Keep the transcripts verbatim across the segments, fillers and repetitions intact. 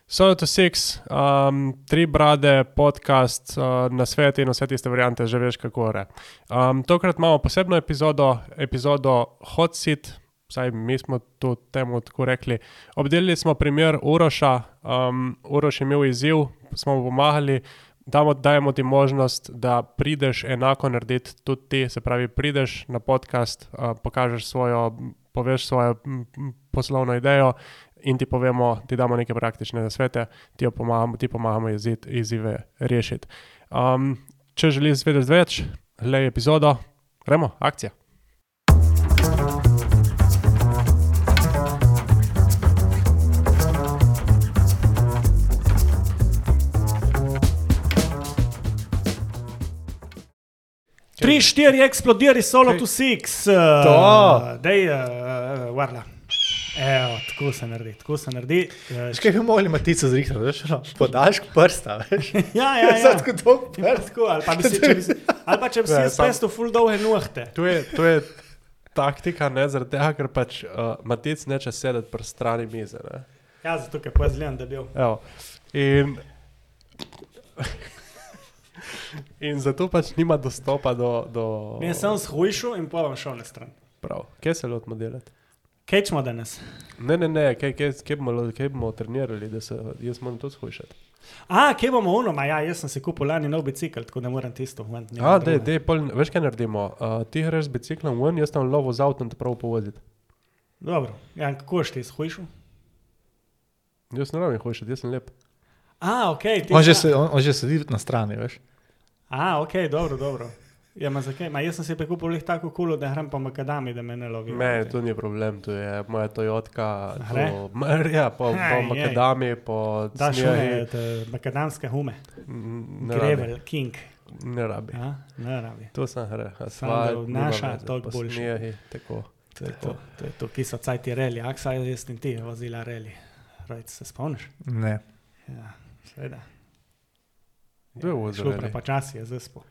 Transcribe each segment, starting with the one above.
Soda to Six, um, tri brade, podcast, uh, na svet in vse tiste variante, že veš kako je. Um, tokrat imamo posebno epizodo, epizodo Hot Seat, vsaj mi smo to temu tako rekli. Obdelili smo primer Uroša, um, Uroš je imel izziv, smo mu pomagali, damo, dajemo ti možnost, da prideš enako narediti tudi ti, se pravi prideš na podcast, uh, pokažeš svojo, poveš svojo m, m, poslovno idejo, in ti povemo, ti damo neke praktične nasvete, ti pomagamo, ti pomagamo izid, izzive rešiti. Um, če želiš vedeti več, glej epizodo, gremo, akcija. Tri, štiri, eksplodiri, Soda to Six. To. Dej, uh, varla. Evo, tako se naredi, tako se naredi. Veš, kaj bi mogli matico zrihtati, veš, no, podaljšek prsta, veš. Ja, ja, ja. Sad tako dolg prst. Tako, ali pa bi si, če bi si, ali pa če bi si Ja, jaz sam- pesto ful dolge nohte. To je, to je taktika, ne, zaradi tega, ker pač uh, Matic neče sedeti pri strani mize, ne. Ja, zato, ker pa zgledam, da bil. Evo, in... in zato pač nima dostopa do... do... Mi sem shujšel in pa vam šel na stran. Prav, kje se lotimo delati? Kaj smo danes? Ne, ne, ne, kaj, kaj, kaj, bomo, kaj bomo trenirali, da se, jaz moram tudi shujšati. A, kje bomo ono? Ma ja, jaz sem si kupil lani nov bicikl, tako da moram tisto. Ven, A, dej, dej, pol, veš kaj naredimo? Uh, ti greš z biciklom ven, jaz tam lovo z avtom te prav povoziti. Dobro, ja, kako si ti shujšel? Jaz ne rabim hujšati, jaz sem lep. A, okej. Okay, On, že se, on, on že sedi na strani, veš. A, okej, okay, dobro, dobro. Ja, ma zakaj? Ma jaz sem si prikupil lih tako kulo, da hram po makadami, da me ne lovi. Ne, to ni problem, to je moja Toyotka, Hre? to, m- ja, po, po Aj, makadami, po Daš snijegi. one, te makadamske hume. Mm, Ne rabi, Gravel, king. ne rabi. A, ne rabi. To sem hre, Samo asfalt, da nima naša veze, toliko po boljše. snijegi, tako. To je to, to je to, ki so cajti reli. Aksa, jaz in ti vozila reli. Rajc, se spomniš? Ne. Ja, seveda. Kdo je vozil Šlo reli? prepačasi je zaspo.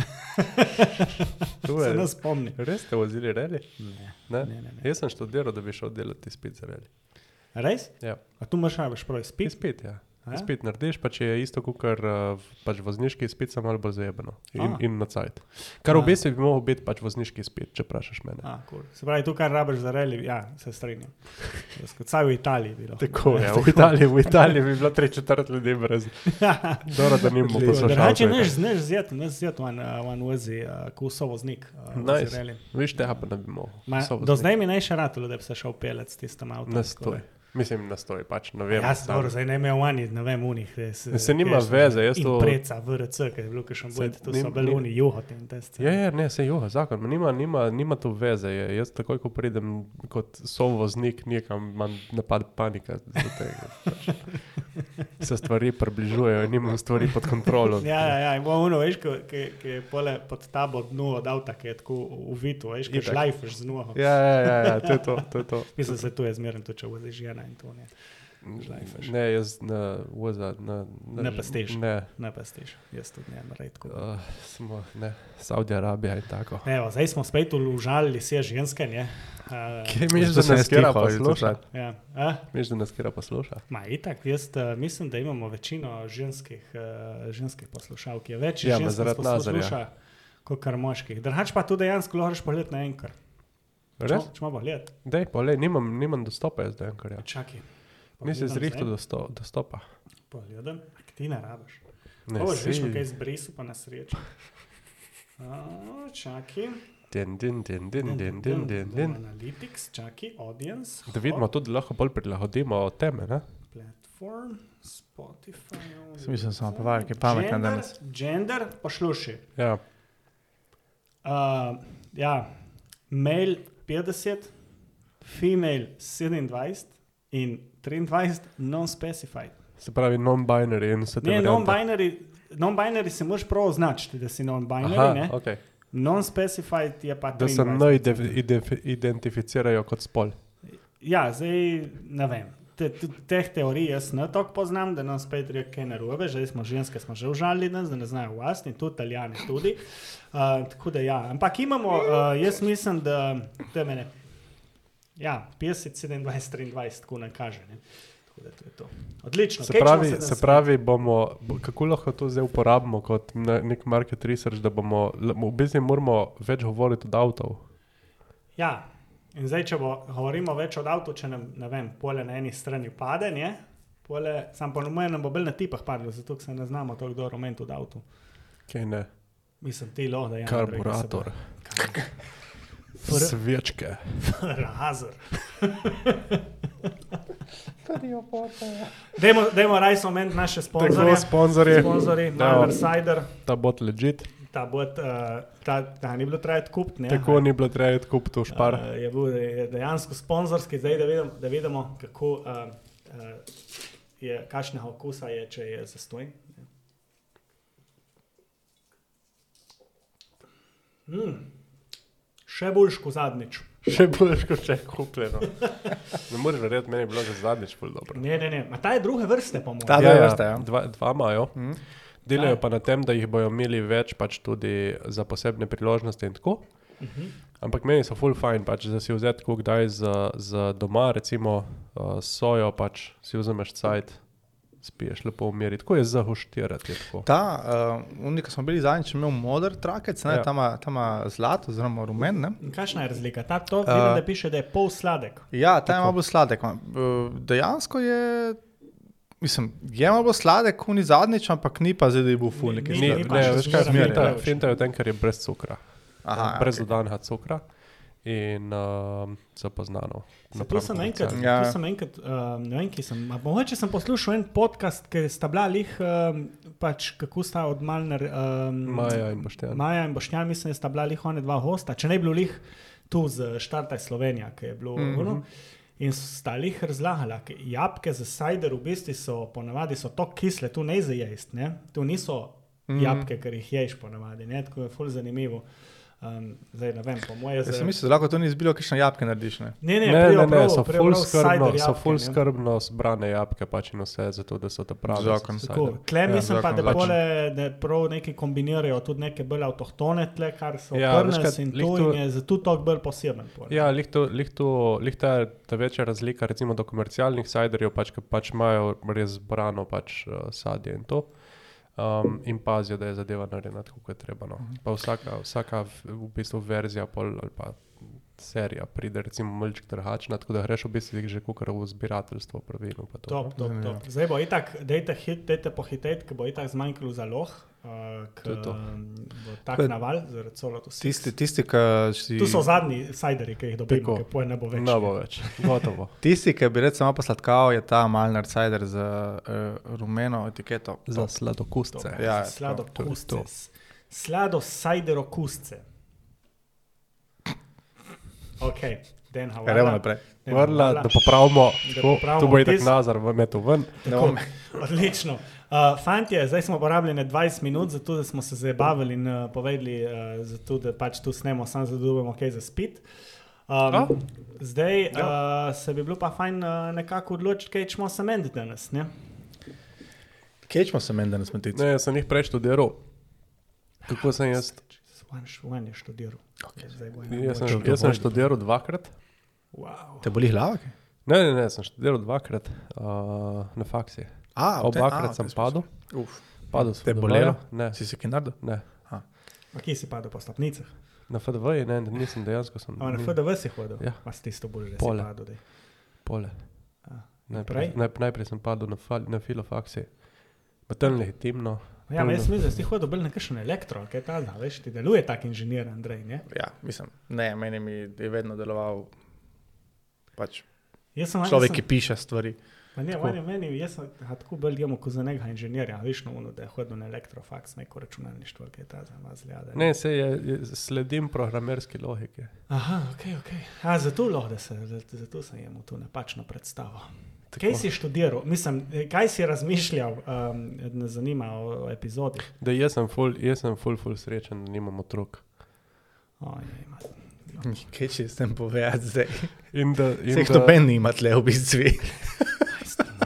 To Se je, ne spomni. res ste vozili reli? Ne, Ne? ne, ne. ne. Jaz sem študiral, da bi šel delati izpit za reli. Res? Ja. A tu imaš največ prav izpit? Izpit, ja. A? Izpit narediš, pa če je isto kakor uh, pač vozniški izpit, sem malo bolj zajebano. In, A. in na cajt. Kar A. v bistvu bi mogel biti pač vozniški izpit, če vprašaš mene. A, cool. Se pravi, tu kar rabiš za reli, ja, se strinjam. Jaz kot Saj v Italiji bilo. Tako je, v Italiji, v Italiji bi bilo tri četrt ljudi brez. Dobro, da nimamo Odlično. Drugače poslušalcev. neš, neš zjet, neš zjet van, uh, van vozi, uh, ko so voznik. Uh, Nice. vozi reli. Viš, tega pa ne bi mogel. Ma, So do voznik. zdaj mi ne še ratilo, da bi se šel pelet s tistem avtom. Na tako da- stoj. Mislim, na stoj, pač ne vem. Ja, sam. dobro, zdaj ne imel vani, ne vem, unih. Se nima veze, jaz to- In preca, V R C, ker je bilo kakšen Se bojt, to nim- so beluni, juhoti in te scene. Ja, ja, ne, se juha, zakon, ma nima, nima, nima to veze. Je. Jaz takoj, ko pridem kot sovoznik nekam, imam napad panika. Zato, pač, se stvari približujejo in nimam stvari pod kontrolo. Ja, ja, ja, in bo ono, veš, ko- ki ki je pole pod tabo dnu od avta, ki je tako uvitu, veš, ki Itak. šlajfeš z noho. Ja, ja, ja, ja, to je to, to je to. Mislim, se tu je zmeren, to če voziš žena in to ne. Šlajfeš. Ne, jaz na voza, na, na Ne pestiš. Ne, Ne pestiš, jaz tudi ne, redko. uh, smo, ne, Saudi Arabija in tako. Evo, zdaj smo spet užalili vse ženske, ne? Uh, Kaj misliš, To da se nas jaz kera tiho, posluša? zato ja. A? Misliš, da nas kera posluša? Ma itak, jaz uh, mislim, da imamo večino ženskih, uh, ženskih poslušalk. Je več Ja, ma žensk zaradi nas Nazarja. posluša, kot kar moških. Drugač pa tudi dejansko lahko pogledati na enkar. Res? Če malo gledati. Dej, pa le, nimam, nimam dostopa jaz do enkarja. Čakaj. Nisi Pogledam zrihtal zdaj. dosto, dostopa. Pogledam, ak ti ne rabiš. Ne, Ovo, že si- smo kaj zbrisal, pa na srečo. A, čakaj. Din, din, din, din, din, din, din, din. Analytics, čakaj, audience. Da vidimo tudi, lahko bolj prilagodimo teme, ne? Platform, Spotify. Mislim, samo povedal, kaj je pametno Gender, danes. Gender, poslušaj. Ja, Uh, ja, male petdeset, female sedemindvajset in triindvajset, non-specified. se pravi non-binary in vse te Ne, variante. non-binary, non-binary se moraš prav označiti, da si non-binary, Aha, ne? ok. Non-specified je pa Da se triindvajset. ne ide- identificirajo kot spol. Ja, zdaj ne vem. Te, te, teh teorij jaz ne toliko poznam, da nam spet reče kaj narobe. Zdaj smo ženske, smo že užalili nas, da ne znajo vlastni, tudi Italijani tudi. Uh, tako da ja, ampak imamo, uh, jaz mislim, da to je mene, ja, petdeset, sedemindvajset, triindvajset, tako nam kaže. Ne? Tako da to je to. Odlično. Se Kečimo pravi, na se svet. pravi bomo, bo- kako lahko to zdaj uporabimo kot ne- nek market research, da bomo, l- v bistvu moramo več govoriti od avtov. Ja, in zdaj, če bo, govorimo več od avtu, če nam, ne vem, pole na eni strani pade, ne? Pole, sam po mojem nam bo bolj na tipah padlo, zato ker se ne znamo toliko dobro rumenti od avtu. Kaj ne? Mislim, ti lo, da je Karburator, svečke. Razor. Dajmo, dajmo raj so omeniti naše sponzorje. Tako, sponzorje. Sponzorji, Malner Cider. Ta bot legit. Ta bot, uh, ta, ta ni bilo trajati kupiti, ne? Tako ni bilo treba kupiti v špar. Uh, je bil je dejansko sponzorski, zdaj da vidimo, da vidimo kako uh, uh, je, kakšnega okusa je, če je zastojn. Mm. Še boljš kot zadnjič. Še bolj kot če je kupljeno. Ne moreš verjeti, meni je bilo že zadnjič bolj dobro. Ne, ne, ne. Ma ta je druge vrste, po mojem. Ta druga vrsta, ja. Dva, dva imajo. Mhm. Delajo Kaj? pa na tem, da jih bojo imeli več pač tudi za posebne priložnosti in tako. Mhm. Ampak meni so full fine, pač, da si vzeti tako kdaj za, za doma, recimo uh, sojo, pač si vzameš cajt, spiješ lepo v meri. Tako je za huštirati. je tako. Ta, uh, unika smo bili zadnjič imel moder trakec, ne, Ja. tam ima- tam ima zlat oziroma rumen, ne. In kakšna je razlika? Ta to vidim, Uh, da piše, da je pol sladek. Ja, ta je Tako. malo bolj sladek. Uh, dejansko je, mislim, je malo bolj sladek, kot ni zadnjič, ampak ni pa zdaj, da je bil ful Ni- neki ni- Ni, sladek. ni pa ne, še veš kaj, zmeraj finta, preveč. finta je v tem, ker je brez cukra. Aha, brez okej. dodanega cukra in uh, zapoznano. Se tu sem enkrat, Ja. tu sem enkrat, um, ne vem, ki sem, a mogoče sem poslušal en podcast, ker sta bila lih, um, pač kako sta od Malner, um, Maja in Boštjan. Maja in Boštjan, mislim, da sta bila lih one dva hosta, če ne bi bilo lih tu z Štartaj Slovenija, ki je bilo Mhm. mm -hmm. ono, in sta lih razlagala, ker jabke za cider v bistvu so ponavadi so to kisle, tu ne za jesti, ne, tu niso Mhm. jabke, ker jih ješ ponavadi, ne, tako je ful zanimivo. Um, zdaj ne vem, po moje Jaz sem mislil, da lahko to ni izbilo, kakšne jabke narediš, ne. Ne, ne, Ne, ne, prijo ne, prav- so prijo ful prav skrbno, cider so jabke, ful ne. skrbno zbrane jabke pač in vse, zato da so te pravi. Zakon. Tako, tle Ja, mislim pa, da zakon pole, da prav neki kombinirajo tudi neke bolj avtohtone tle, kar so Ja, ja, veš prnes kaj, in glih to to- in je zato toliko bolj poseben. Pole. Ja, lih to, lih to, lih ta, ta večja razlika recimo do komercialnih ciderjev, pač, ki pač imajo res zbrano pač uh, sadje in to. Um, in pazijo, da je zadeva narejena tako, kot je treba. No. Pa vsaka, vsaka v, v bistvu verzija pol, ali pa serija pride recimo malček trhačna, tako da greš v bistvu že kakor v zbirateljstvo prvino. Pa to, Top, no. top, Zanimivo. top. Zdaj bo itak, dejte hit, dejte pohiteti, ker bo itak zmanjkalo zaloh, uh, To ker je to. bo tak To je- naval, zaradi solo to Tisti, tisti, ki si... Tu so zadnji ciderji, ki jih dobimo, Tako. ker poje ne bo več. Ne bo več, gotovo. Tisti, ki bi recimo posladkal, je ta Malner cider z uh, rumeno etiketo. Za Top. sladokusce. Ja, Ja, ja, slado to je kusce. to. Slado cider okusce. Ok, den hvala. Gremo naprej. Vrla, da popravimo, Da tako, popravimo tu bo itak vtis. nazar v metu ven. Tako, odlično. Uh, fantje, zdaj smo porabili dvajset minut, zato da smo se zabavali in uh, povedali, uh, zato, da pač tu snemo, samo zato, da bomo kaj za spit. Um, A? zdaj uh, se bi bilo pa fajn uh, nekako odločiti, kaj ćemo se menditi danes. Ne? Kje smo se meni danes metici? Ne, jaz sem jih prej študiral. Kako sem jaz? Svan je študiral. Okay, zdaj bo ena Jaz sem, boljša. jaz sem študiral dvakrat. Wow. Te boli glava? kaj? Ne, ne, ne, sem študiral dvakrat uh, na faksi. A, v te- Obakrat a, sem v tej padel. smislu. Uf. Padel sem Te v bolelo? F D V, Ne, Si si kaj naredil? ne. A kje si padel po stopnicah? Na F D V ne, nisem dejansko sem. A na ni- F D V si hodil? Ja. Pa si tisto bolj, da Pole. si padel. Dej. Pole. A, Najprej, naprej? naj, najprej sem padel na, fa, na filofaksi. Pa tam legitimno. Ja, ma jaz mislim, da si hodil bolj na kakšen elektro, ali kaj ta zna, veš, ti deluje tak inženir, Andrej, ne? Ja, mislim, ne, meni mi je vedno deloval pač Jaz sem, človek, jaz ki sem, piše stvari. pa ne, tako. meni, meni, jaz sem ha, tako bolj jemo kot za nekega inženirja, veš, no, ono, da je hodil na elektrofaks, neko računalništvo, ali kaj ta zna, zljada. Ne, se je, je, sledim programerski logiki. Aha, ok, ok. A, zato lahko, da se, zato sem jemu to napačno predstavo. Kaj si študiral? Mislim, kaj si razmišljal, um, me zanima o, o epizodi? Da jaz sem ful, jaz sem ful, ful srečen, da nimam otrok. Ojej, ima. Kaj če s tem povedati zdaj? In da, in Vseh da, noben nima tle v bistvu.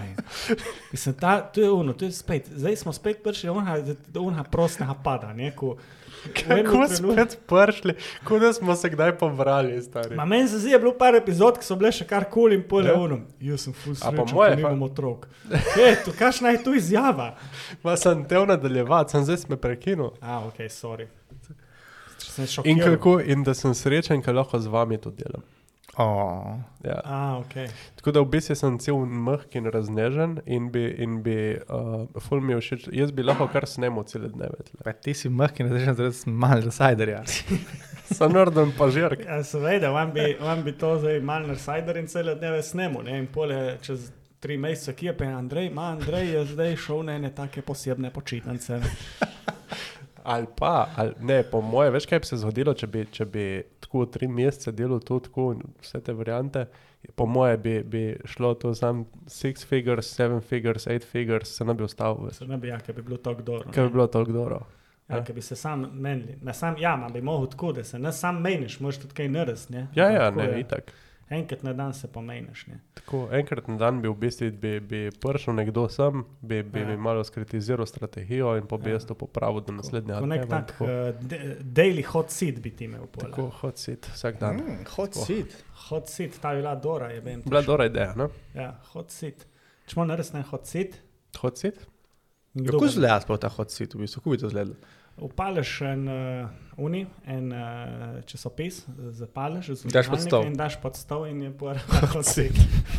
Mislim, ta, to je ono, to je spet, zdaj smo spet prišli do onha, do onha prostnega pada, ne, ko Kako spet prišli, kot da smo se kdaj pobrali, stari. Ma meni se zdi, je bilo par epizod, ki so bile še kar kul in pol je ono. Jaz sem ful srečen, ko nimam otrok. Hej, to kakšna je tu izjava? Ma sem tev nadaljevati, sem zdaj me prekinul. A, okej, okay, sorry. Sem in, kako, in da sem srečen, ker lahko z vami to delam. Oh. Ja. A, okej. Okay. Tako da v bistvu sem cel mrk in raznežen in bi, in bi uh, ful mi všeč, jaz bi lahko kar snemal cele dneve. Pa ti si mrk in raznežen, zaradi malo nasajderja. Sem norden pa žirk. Ja, seveda, vam bi, vam bi to zdaj malo nasajder in cele dneve snemal, ne, in pole čez tri mesece, ki je pa Andrej, ma Andrej je zdaj šel na ene take posebne počitnice. Ali pa, ali, ne, po moje, veš kaj bi se zgodilo, če bi, če bi tako tri mesece delal to tako vse te variante, po moje bi, bi šlo to sam six figures, seven figures, eight figures, se ne bi ustavil. Se ne bi, ja, ker bi bilo toliko dobro. Ker bi bilo toliko dobro. Ja, ja. Ker bi se sam menili. Sam, ja, ma bi mogel tako, da se ne sam meniš, možeš tudi kaj narediti, ne? Ja, ja, tako ne, je. itak. Enkrat na dan se pomeniš, ne? Tako, enkrat na dan bi v bistvu bi, bi prišel nekdo sem, bi, bi Ja. mi malo skritiziral strategijo in po bi Ja. jaz to popravil do naslednjega Tako nek dneva. tak uh, de- daily hot seat bi ti imel pola. Tako, hot sit, vsak dan. Mm, hot Tako. seat. Hot seat, ta je bila Dora, je vem. Bila dobra ideja, ne? Ja, hot seat. Čemo narediti na hot seat? Hot sit? In kdo Kako bo- izgleda sploh ta hot seat v bistvu? Kako bi to izgledalo? Upališ en uh, uni, en uh, časopis, zapališ z Daš pod vžigalnika stol. in daš pod stol in je pora hot seat.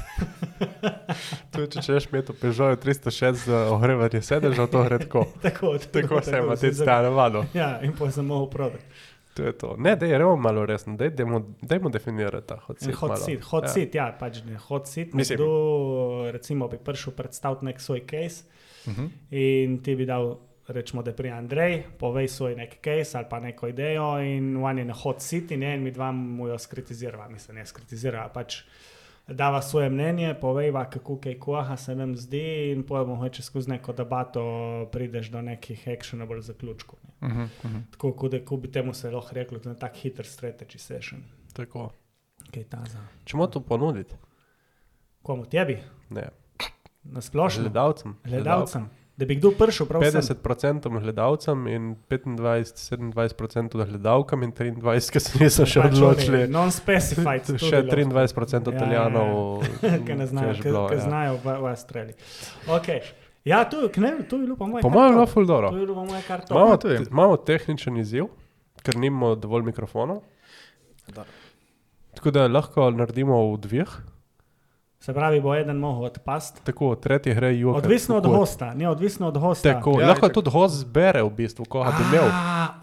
Tudi če češ imeti v Peugeotu tristo šest za ogrevanje sedeža, to gre tako. tako, Tako se ima, si te za- stane vado. Ja, in pa sem mogel prodati. To je to. Ne, daj, remo malo resno, daj, dajmo, dajmo definirati ta hot En sit hot malo. seat, hot Ja. seat, ja, pač ne, hot seat. Mislim- Nekdo, recimo, bi prišel predstaviti nek svoj case Uh-huh. in ti bi dal, rečemo, da pri Andrej, povej svoj nek case ali pa neko idejo in on je na hot seat in en mi dva mu jo skritizirava, mislim, ne skritizirava, pač dava svoje mnenje, povejva, kako kaj koha se nam zdi in potem hoče skozi neko debato prideš do nekih actionable zaključkov. Ne. Uh-huh. Uh-huh. Tako, kot da ko bi temu se lahko reklo, to je tak hiter strategy session. Tako. Kaj ta za? Čemo to ponuditi? Komu tebi? Ne. Na splošno? Gledalcem. Gledalcem. Da bi kdo prišel prav sem. petdeset procentov gledalcem in petindvajset do sedemindvajset procentov gledalkam in triindvajset, ki se niso še Pač odločili. oni Non-specified. tudi Še lahko. triindvajset procentov Ja, Italijanov, Ki ne znajo, je že ki, bilo, ki ja. znajo v, v Avstraliji. Okay. Ja, to, k ne, to je bilo po mojem Po kar mojem je top. bilo ful dobro. To je bilo po mojem kar top. Imamo, to je. te- imamo tehničen izziv, ker nimamo dovolj mikrofonov. Da. Tako da lahko naredimo v dveh. Se pravi, bo eden mogel odpasti. Tako, tretji gre Juha. Odvisno od hosta, ne odvisno od hosta. Tako, Ja, lahko itak. tudi host zbere v bistvu, koga bi imel. A,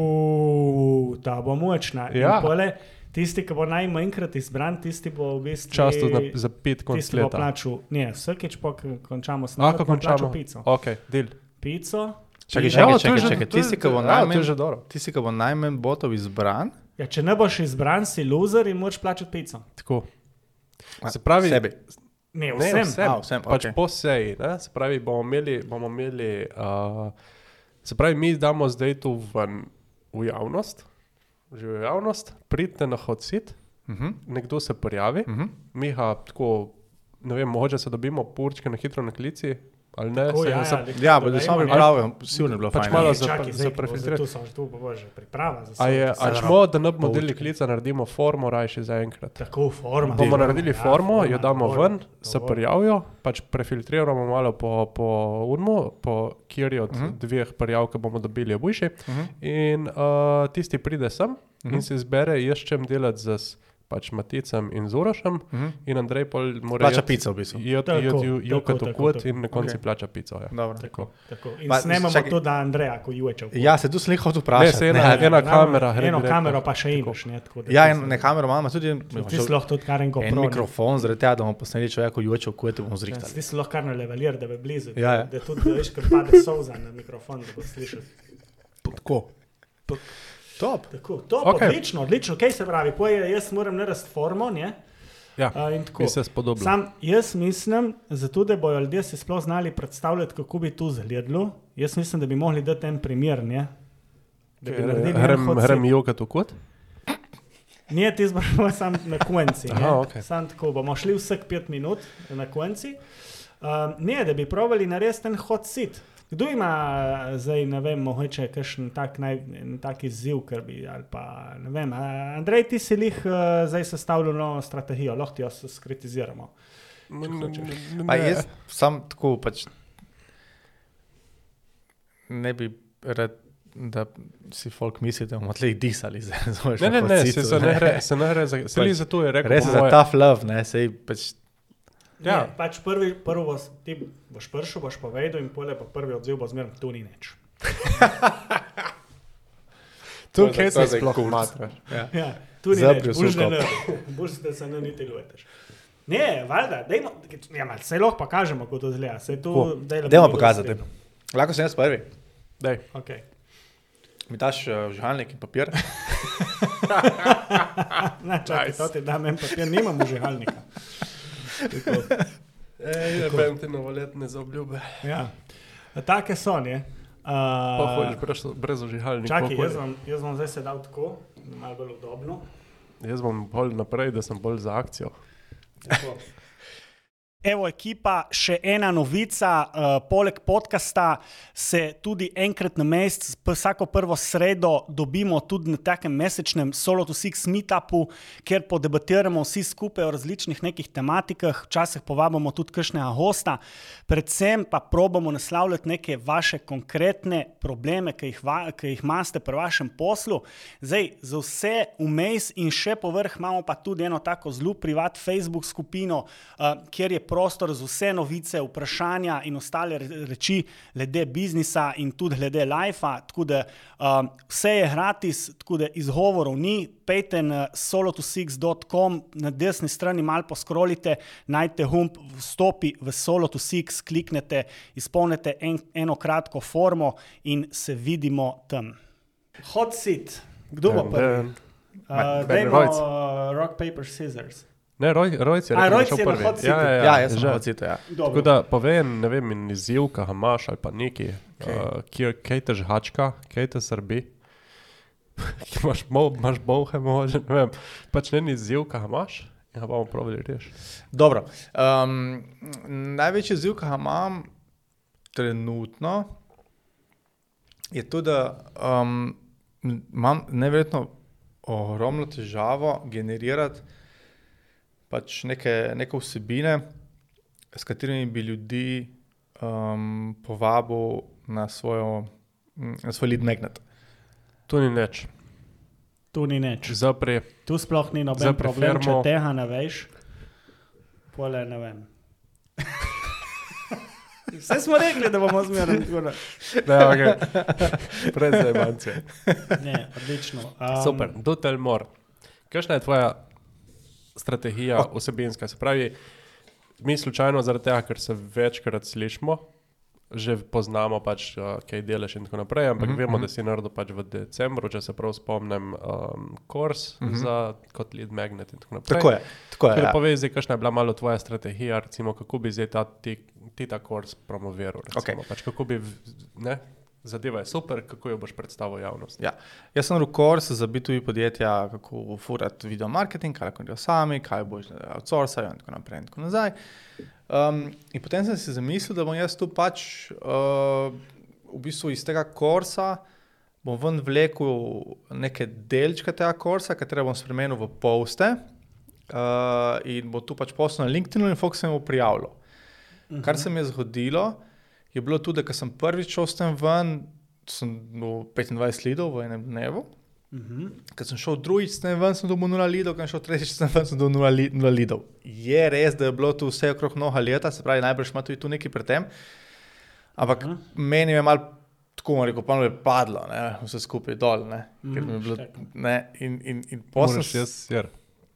uuu, ta bo močna. In Ja. pole, tisti, ki bo najmanjkrat izbran, tisti bo v bistvu... Často za, za pet konc Tisti bo leta. plačal, ne, vsakeč po ko končamo A, snemati, ko bo plačal končamo. pico. Ok, deal. Pico. Čakaj, in- čakaj, Ja, to je čakaj, že- čakaj. to je- Tisti, ki bo ja, to je najmanj, že dobro. tisti, ki bo najmanj botov izbran, Ja, če ne boš izbran, si loser in moraš plačati pico. Tako. a, Se pravi, sebi. Ne, Ne, vsem. vsem. A, vsem, Pač okej. po seji, ne? Se pravi, bomo imeli, bomo imeli uh, se pravi, mi damo zdaj tu ven v javnost, že v javnost, pridite na hot seat, Uh-huh. nekdo se prijavi, Uh-huh. mi ga tako, ne vem, mogoče se dobimo purčke na hitro na klici, ali ne, Tako, se, ja, se, ja, Ja, bodo samo pripravljeni, sigurno je bilo Pač fajn. malo ja. za- Čakaj, zdaj, za ko prefiltrirati. Tu so, tu pa bože, priprava za A, je, vse. a čemo, da ne bomo delili klica, naredimo formo rajši zaenkrat. Tako, forma. Bomo forma, naredili ja, formo, forma, jo damo forma, ven, se dovolj. prijavijo, pač prefiltriramo malo po, po urmu, po kjeri od uh Mhm. -huh. dveh prijav, ki bomo dobili, je boljši. Uh-huh. In uh, tisti pride sem uh -huh. Mhm. in si izbere, jaz čem delati z s- pač Maticem in Zorošem, Uh-huh. in Andrej pol mora Plača jeti- pico v bistvu. jeti- Tako, jeti ju- tako, jokati v tako, kot tako. in na koncu Okej. plača pico. Ja. Dobro. Tako, tako. In Pa, snemamo čakaj. tudi Andreja, ko juječev. Ja, se tu sem hotel Ne, vprašati. se ena, Ne, ena kamera. gre Eno direktno. kamero pa še Tako. imaš, ne? Tako da Ja, ti in se- ne kamero imamo tudi Ti si lahko tudi kar en en GoPro. ne. mikrofon, zaradi tega, da bomo posneli človeka juče v kuete, bomo Ja, zrihtali. Ti si lahko kar na levelier, da bi blizu. Ja, ja. Da, da tudi, da veš, ker pade solza na mikrofon, da boš slišal. Tako. Top. Tako, to Okej. okay. Odlično, odlično. Kaj se pravi? Poje, jaz moram narediti formo, ne? Ja, A, in tako. mi se spodobilo. Sam jaz mislim, zato da bojo ljudje si sploh znali predstavljati, kako bi to izgledalo. Jaz mislim, da bi mogli dati en primer, ne? Da bi naredili en Grem, hot grem seat. jokati v kot? Nije ti zbrano sam na konci. Aha, okej. Sam tako, bomo šli vsak pet minut na konci. Uh, ne, da bi probali narediti ten hot seat. Kdo ima zdaj, ne vem, mogoče kakšen tak, naj, tak izziv, ker bi, ali pa, ne vem, Andrej, ti si lih uh, zdaj sestavljal novo strategijo, lahko ti jo skritiziramo. Pa jaz sam tako pač ne bi rad, da si folk misli, da bomo tleh disali. Ne, ne, ne, se, se ne gre, se ne gre, za, se li za to je rekel. Res je za tough love, ne, sej pač. Ja. Ne, pač prvi, prvo boš, ti boš pršel, boš povedal in pole pa prvi odziv bo zmerno, tu ni nič. Tu kaj se sploh matraš. Ja. Ja, tu ni nič, boš da ne, boš da se ne niti luješ. Ne, valjda, dejmo, ja, mal, sej lahko pa kažemo, kako to zgleda. Dejmo pokazati. Lahko sem jaz prvi. Dej. Okay. Mi daš uh, žgalnik in papir? Ne, čakaj, nice. To ti dam en papir, nimam žgalnika. Ej, ne vem ti novoletne zaobljube. Ja, take so, ne? Uh, pa hojiš brez, brez ožihalnika. Čakaj, jaz vam, jaz vam zdaj sedal tako, malo bolj udobno. Jaz bom bolj naprej, da sem bolj za akcijo. Tako. Evo ekipa, še ena novica, uh, poleg podcasta se tudi enkrat na mesec, vsako prvo sredo dobimo tudi na takem mesečnem Solo to Six meetupu, kjer podebatiramo vsi skupaj o različnih nekih tematikah, včasih povabimo tudi kakšnega hosta, predvsem pa probamo naslavljati neke vaše konkretne probleme, ki jih, va, ki jih imate pri vašem poslu. Zdaj, za vse vmes in še povrh imamo pa tudi eno tako zelo privat Facebook skupino, uh, kjer je prostor za vse novice, vprašanja in ostale reči glede biznisa in tudi glede lajfa, tako da um, vse je gratis, tako da izgovorov ni, pejte na solo to six dot com, na desni strani malo poskrolite, najte gumb, vstopi v Solo to Six, kliknete, izpolnite en, eno kratko formo in se vidimo tam. Hot seat, kdo bo prvi? Uh, dajmo uh, rock, paper, scissors. Ne, Roj, Rojc je rekel, da je šel prvi. Ja, ja, ja, ja, jaz sem hot seatu, ja. Tako da povem, ne vem, in izziv, kaj imaš ali pa neki, okay. uh, kaj te žhačka, kaj te srbi, imaš, imaš bolhe, može, ne vem, pač ne izziv, kaj imaš, in ga bomo probali reči. Dobro, um, največji izziv, kaj imam trenutno, je to, da um, imam neverjetno ogromno težavo generirati pač neke, neke vsebine, s katerimi bi ljudi um, povabil na, svojo, na svoj lead magnet. Tu ni nič. Tu ni nič. Zapri. Tu sploh ni noben Zapri problem, firmo. če tega ne veš. Pole ne vem. Vse smo rekli, da bomo zmerali. Ne, ok. Pred zajmancije. Ne, odlično. Um, Super, do tell more. Kakšna je tvoja strategija oh. vsebinska? Se pravi, mi slučajno zaradi tega, ker se večkrat slišimo, že poznamo pač, uh, kaj delaš in tako naprej, ampak mm-hmm. vemo, da si naredil pač v decembru, če se prav spomnem, um, kurs mm-hmm. za kot lead magnet in tako naprej. Tako je. Tako je, ja. Povej, zdaj, kakšna je bila malo tvoja strategija, recimo, kako bi zdaj ta, ti, ti ta kurs promoviral, recimo, okay. pač kako bi, ne, zadeva je super, kako jo boš predstavil javnosti. Ja. Jaz sem naredil kurs za B dva B podjetja, kako furati video marketing, kaj lahko delajo sami, kaj boš outsourcajo in tako naprej in tako nazaj. Um, in potem sem si zamislil, da bom jaz tu pač uh, v bistvu iz tega kursa bom ven vlekel neke delčke tega kursa, katere bom spremenil v poste uh, in bom tu pač postal na LinkedInu in folk se mu prijavljal. Uh-huh. Kar se mi je zgodilo, je bilo tudi, da ko sem prvič šel s tem ven, sem imel petindvajset lidov v enem dnevu. Uh-huh. Ko sem šel drugič s tem ven, sem dobil nula lidov, ko sem šel tretjič s tem ven, sem dobil nula, li, nula lidov. Je res, da je bilo tu vse okrog mnoga leta, se pravi, najbrž ima tudi tu nekaj pred tem, ampak uh-huh. meni je malo, tako bom rekel, pa mi je padlo, ne, vse skupaj dol, ne, uh-huh. ker mi je bilo, ne, in, in, in posem... Moraš jaz, jer.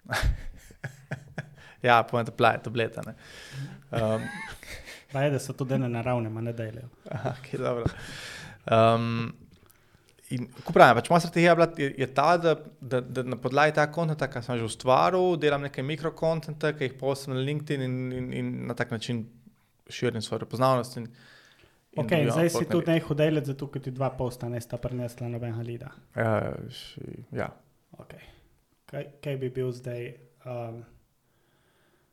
Ja, point apply, tableta, ne. Um, Pa je, da so tudi ene naravne, ma ne dejlejo. Aha, ok, dobro. Um, in, ko pravim, pač moja strategija bila, je, je ta, da, da, da na podlagi tega kontenta, ki sem že ustvaril, delam nekaj mikrokontenta, ki jih postam na LinkedIn in, in, in na tak način širim svojo prepoznavnost. In, in ok, zdaj si tudi nekaj delati, zato ker ti dva posta ne sta prinesla nobenega lida. Ja, ši, ja. Ok. Kaj, kaj bi bil zdaj... Um,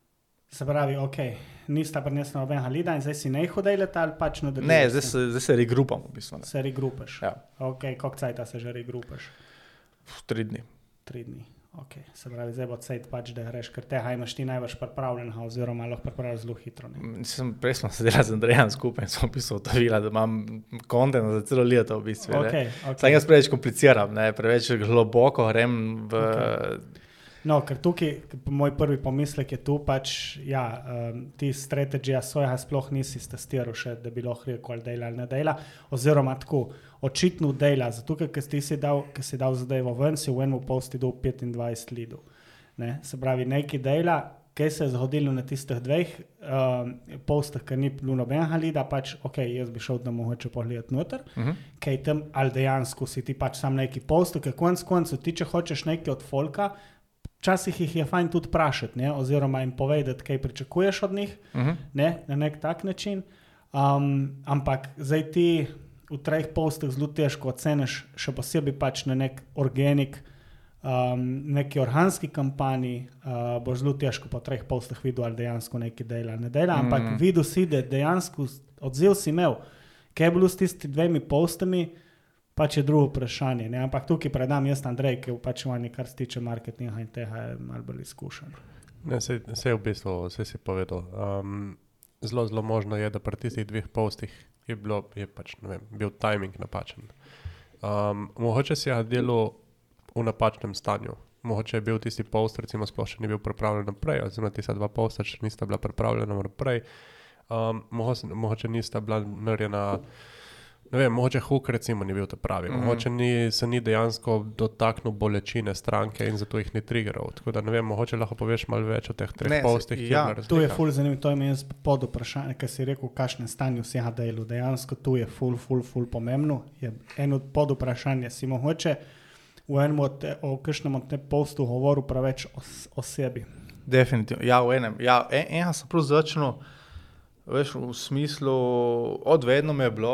Se pravi, ok, nista prinesla nobenega lida in zdaj si neho delate ali pač nadaljujete? Ne, zdaj se, zdaj se regrupam v bistvu. Ne. Se regrupaš. Ja. Ok, koliko cajta se že regrupaš? Pff, tri dni. Tri dni. Ok, se pravi, zdaj bo cajt pač, da greš, ker tega imaš ti največ pripravljenega oziroma lahko pripraviš zelo hitro. Ne? Sem, prej smo se delali z Andrejem skupaj in sem v bistvu utovila, da imam kontent za celo leto v bistvu. Okay, okay. Sam jaz preveč kompliciram, ne, preveč globoko grem v... Okay. No, ker tukaj, moj prvi pomislek je tu pač, ja, um, ti strategija svojega sploh nisi testiral še, da bi lahko rekel, ali dela ali ne dela, oziroma tako, očitno dela, zato ker si si dal, ker si dal zadevo ven, si v enem posti dal petindvajset lidov. Ne? Se pravi, neki dela, kaj se je zgodilo na tistih dveh um, postih, ker ni bilo nobenega lida, pač, ok, jaz bi šel, da mogoče pogledati noter, uh-huh. kaj tam, ali dejansko si ti pač sam neki post, ker konc koncu ti, če hočeš nekaj od folka, včasih jih je fajn tudi vprašati, ne? Oziroma jim povedati, kaj pričakuješ od njih, uh-huh. ne? Na nek tak način. Um, ampak zdaj ti v treh postih zelo težko oceniš, še posebej pač na nek organik, um, neki organski kampanji, uh, boš zelo težko po treh postih videl, ali dejansko nekaj dela, ne dela, uh-huh. ampak videl si, da dejansko odziv si imel, kaj je bilo s tisti dvemi postami, pač je drugo vprašanje, ne? Ampak tukaj predam jaz Andrej, ki pač vanje, kar se tiče marketinga in tega je malo bolj izkušen. Ne, se, se v bistvu, vse si povedal. Um, zelo, zelo možno je, da pri tistih dveh postih je, bilo, je pač, ne vem, bil timing napačen. Um, mogoče si ga delal v napačnem stanju. Mogoče je bil tisti post, recimo sploh še ni bil pripravljen naprej, oziroma tista dva posta še nista bila pripravljena naprej. Um, mogoče, mogoče nista bila narjena... Ne vem, mogoče hook recimo ni bil to pravi, mm-hmm. mogoče ni, se ni dejansko dotaknil bolečine stranke in zato jih ni triggeral. Tako da ne vem, mogoče lahko poveš malo več o teh treh postih. Ja, tu je ful zanimivo, to je jaz pod vprašanje, ker si rekel, v kakšnem stanju si ga delal. Dejansko tu je ful, ful, ful pomembno. Je eno pod vprašanje, si mogoče v enem od, o kakšnem od te postu govoril preveč o, o sebi. Definitivno, ja, v enem. Ja, en, enega sem prav začel. Veš, v smislu, od vedno me je bilo,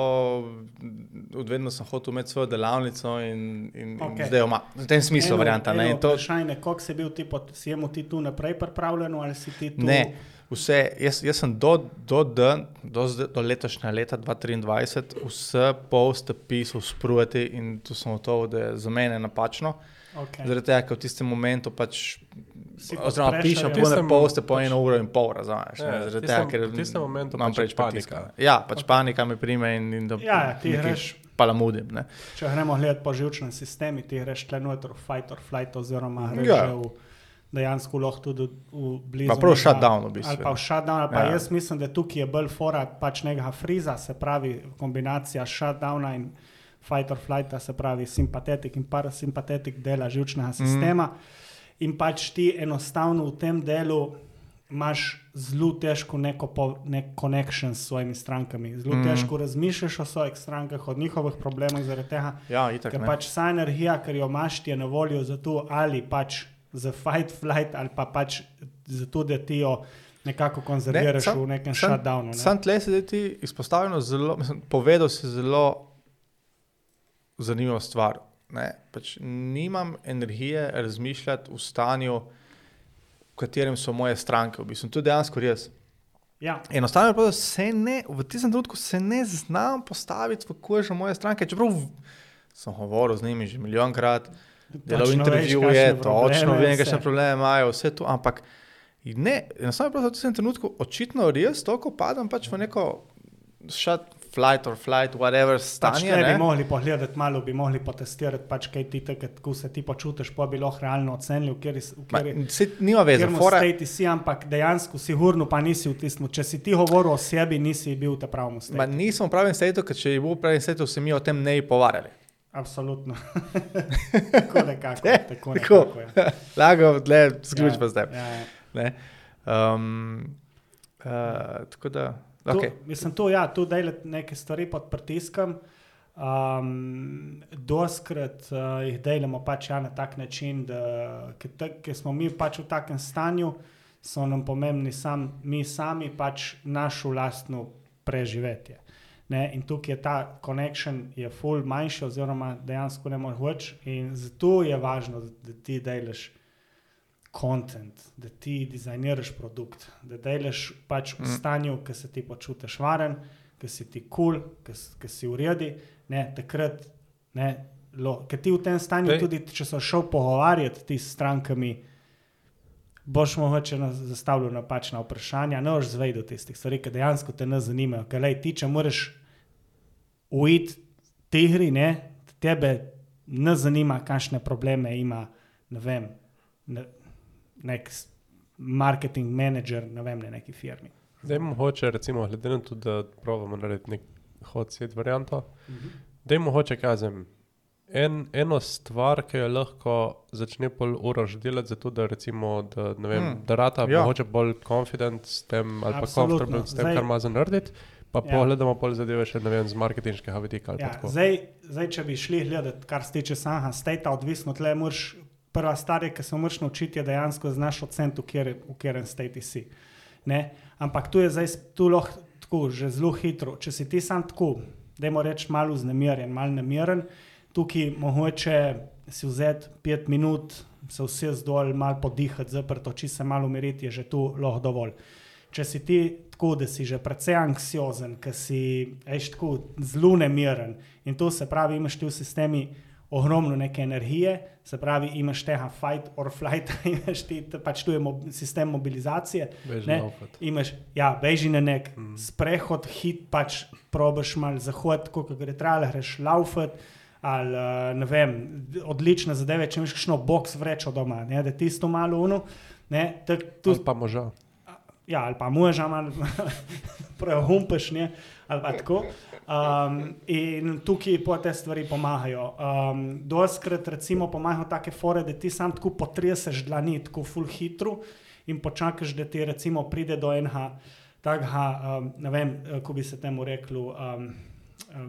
od vedno sem hotel imeti svojo delavnico in, in, okay. in zdaj ima, v tem smislu eno, varianta. Eno vprašanje, koliko si bil ti, pod, si jemu ti tu naprej pripravljen ali si ti tu? Ne, vse, jaz, jaz sem do, do, dan, do, do letošnja leta dva tisoč triindvajset vse poste pisal sprujeti in tu sem gotovo, da je za mene napačno. Okay. Zaradi tega, ker v tistem momentu pač oziroma pišem polne poste po pač, eno uro in pol, razumeš. Zaradi tega, ker v tistem momentu imam pač preveč panika. Ja, pač okay. panika me prime in, in da ja, ti greš palamudim. Ne. Če gremo gledati po živčnem sistemi, ti greš tle noter v fight or flight oziroma greš ja. v dejansko lahko tudi v blizu. Pa prav shutdown v bistvu. Ali pa v shutdown, ali pa ja. jaz mislim, da tukaj je bolj fora pač nekega friza, se pravi kombinacija shutdowna in fight or flighta, se pravi simpatetik in parasimpatetik dela živčnega sistema mm. in pač ti enostavno v tem delu imaš zelo težko neko po, nek connection s svojimi strankami. Zelo mm. težko razmišljaš o svojih strankah, od njihovih problemov zaradi tega, ja, itak, ker ne. pač vsa energija, ker jo imaš, ti je na voljo za to ali pač za fight, flight ali pa pač za to, da ti jo nekako konzerviraš ne, sam, v nekem sam, shutdownu. Ne? Sam tle se ti izpostavljeno zelo, mislim, povedal si zelo zanimiva stvar. Ne? Pač nimam energije razmišljati v stanju, v katerem so moje stranke. V bistvu. To je dejansko res. Ja. Enostavno je pa, da se ne, v tistem trenutku se ne znam postaviti v kožo moje stranke. Čeprav sem govoril z njimi že milijonkrat, delal intervjuje, točno vem, kakšne probleme imajo, vse to, ampak ne, enostavno je pa, da v tistem trenutku očitno res toliko padam pač v neko shut flight or flight, whatever stanje. Pač ne bi mogli pogledati malo, bi mogli potestirati, pač kaj ti takrat, ko se ti počutiš, pa bi lahko realno ocenili, v kjeri, v kjeri, Ma, se, nima veze, fora... state si, ampak dejansko sigurno pa nisi v tistem. Če si ti govoril o sebi, nisi bil v te pravem state. Ma nisem v pravem state, ker če je bil v pravem state, se mi o tem ne bi povarjali. Absolutno. tako nekako. Ne, tako nekako, ja. Lago, tle, sključ pa ja, zdaj. Ja, ja. Ne. Um, uh, tako da... Okay. Tu, mislim, tu, ja, tu delati neke stvari pod pritiskom. Um, doskrat uh, jih delamo pač ja, na tak način, da ker smo mi pač v takem stanju, so nam pomembni sam, mi sami pač našo lastno preživetje. Ne? In tukaj je ta connection je full manjši oziroma dejansko ne moreš več in zato je važno, da, da ti delaš content, da ti dizajniraš produkt, da delaš pač v stanju, ki se ti počutiš varen, ki si ti kul, cool, ki si v redu, ne, takrat, ne, ker ti v tem stanju Dej. Tudi, če so šel pogovarjati ti s strankami, boš mogoče zastavljal napačna vprašanja, ne boš zvedel tistih stvari, ki dejansko te ne zanimajo, ker lej, ti, če moraš uiti te igri, ne, tebe ne zanima, kakšne probleme ima, ne vem, ne, nek marketing manager, ne vem, ne neki firmi. Dajmo hoče, recimo, glede na to, da probamo narediti nek hot seat varianto, mm-hmm. Dajmo hoče kazem, en, eno stvar, ki jo lahko začne pol Uroš delati, zato da recimo, da, ne vem, mm. da rata ja. Hoče bolj confident s tem, ali pa comfortable s tem, zdaj, kar ima za narediti, pa ja. Pogledamo pol zadeve še, ne vem, z marketinškega vidika. Ja, zdaj, zdaj, če bi šli gledati, kar se tiče samega stata, odvisno tle moraš prva stvar, ki se moraš naučiti, je dejansko znaš ocent, v katerem state si. Ne? Ampak tu je zdaj tu lahko tako, že zelo hitro. Če si ti sam tako, dajmo reči malo vznemirjen, malo nemiren, tukaj mogoče si vzeti pet minut, se vse zdol, malo podihati, zaprto oči se malo umiriti, je že tu lahko dovolj. Če si ti tako, da si že precej anksiozen, ki si eš tako zelo nemiren in to se pravi, imaš ti v sistemi ogromno neke energije, se pravi, imaš tega fight or flight, imaš ti, pač tu je mob, sistem mobilizacije, ne, imaš, ja, beži na nek mm. sprehod, hit, pač probaš malo zahod, koliko gre trajalo, greš laufat, ali, ne vem, odlične zadeve, če imaš kakšno boks vrečo doma, ne, da tisto malo uno, ne, tak, tu... Ali pa moža. Ja, ali pa moža malo prehumpeš, ne, ali pa tako. Um, in tukaj po te stvari pomagajo. Um, doskrat recimo pomagajo take fore, da ti sam tako potreseš dlani, tako ful hitro in počakaš, da ti recimo pride do enega takega, um, ne vem, ko bi se temu reklo, um, um,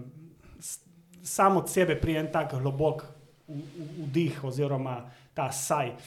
sam od sebe prije en tak globok vdih oziroma ta saj.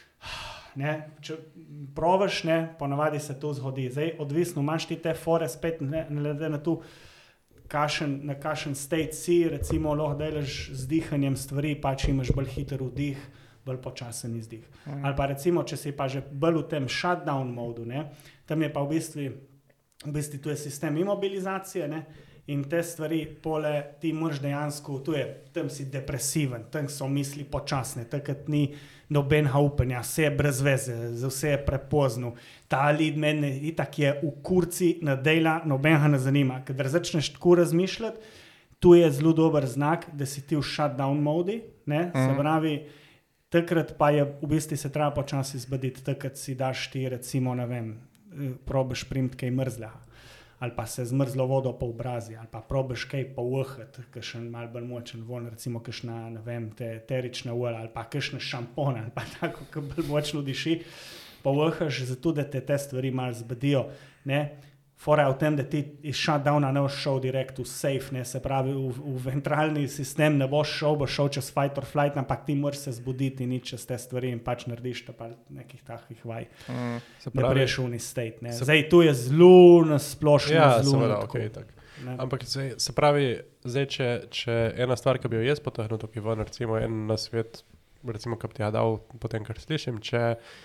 Ne, če provaš, ne, ponavadi se to zgodi. Zdaj, odvisno, imaš ti te fore spet, ne, glede na to, kašen, na kašen state si, recimo, lahko delaš z dihanjem stvari, pač imaš bolj hiter vdih, bolj počasen izdih. Mm. Ali pa recimo, če si pa že bolj v tem shutdown modu, ne, tam je pa v bistvu, v bistvu tu je sistem imobilizacije, ne, in te stvari pole ti moraš dejansko, tu je, tam si depresiven, tam so misli počasne, takrat ni nobenega upanja, vse je brez veze, vse je prepozno. Ta lead meni itak je v kurci na dela, nobenega ne zanima. Kadar začneš tako razmišljati, tu je zelo dober znak, da si ti v shutdown modi, ne, mm. se pravi, takrat pa je, v bistvu se treba počasi zbuditi, takrat si daš ti recimo, ne vem, probaš primiti kaj mrzlega. Ali pa se zmrzlo vodo po obrazi, ali pa probaš kaj pouhati, kakšen malo bolj močen von, recimo kakšna, ne vem, te eterične olje, ali pa kakšne šampone, ali pa tako, ki bolj močno diši, pouhaš zato, da te te stvari malo zbudijo, ne. Fora je v tem, da ti iz shutdowna ne boš šel direkt v safe, ne, se pravi, v, v ventralni sistem ne boš šel, boš šel čez fight or flight, ampak ti moraš se zbuditi in iti čez te stvari in pač narediš to pa nekih takih vaj. Mm, ne priješ v ni state, ne. Se... Zdaj, tu je zelo nasplošno, ja, zelo seveda, okay, tak. Ampak zdaj, se pravi, zdaj, če, če ena stvar, ki bi jo jaz potehnil tukaj ven, recimo en na svet, recimo, ki bi ti ja dal potem, kar slišim, če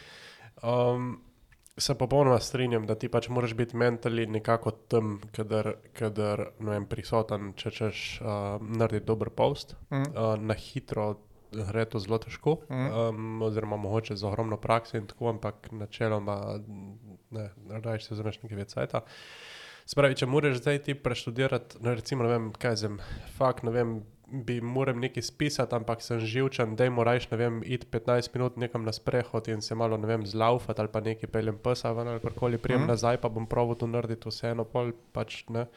um, se popolnoma strinjam, da ti pač moraš biti mentally nekako tam, kadar, kadar ne vem, prisoten, če češ uh, narediti dober post. Mm. Uh, na hitro gre to zelo težko, mm. um, oziroma mogoče z ogromno prakse in tako, ampak načeloma ne, rajš se vzameš nekaj več sajta. Spravi, če moraš zdaj ti preštudirati, no, recimo, ne vem, kaj zem, fakt, ne vem, bi moram nekaj spisati, ampak sem živčen, daj moraš, ne vem, iti petnajst minut nekam na sprehod in se malo, ne vem, zlaufati ali pa nekaj peljem psa ven ali karkoli prijem mm. nazaj, pa bom probal to narediti vseeno pol, pač ne.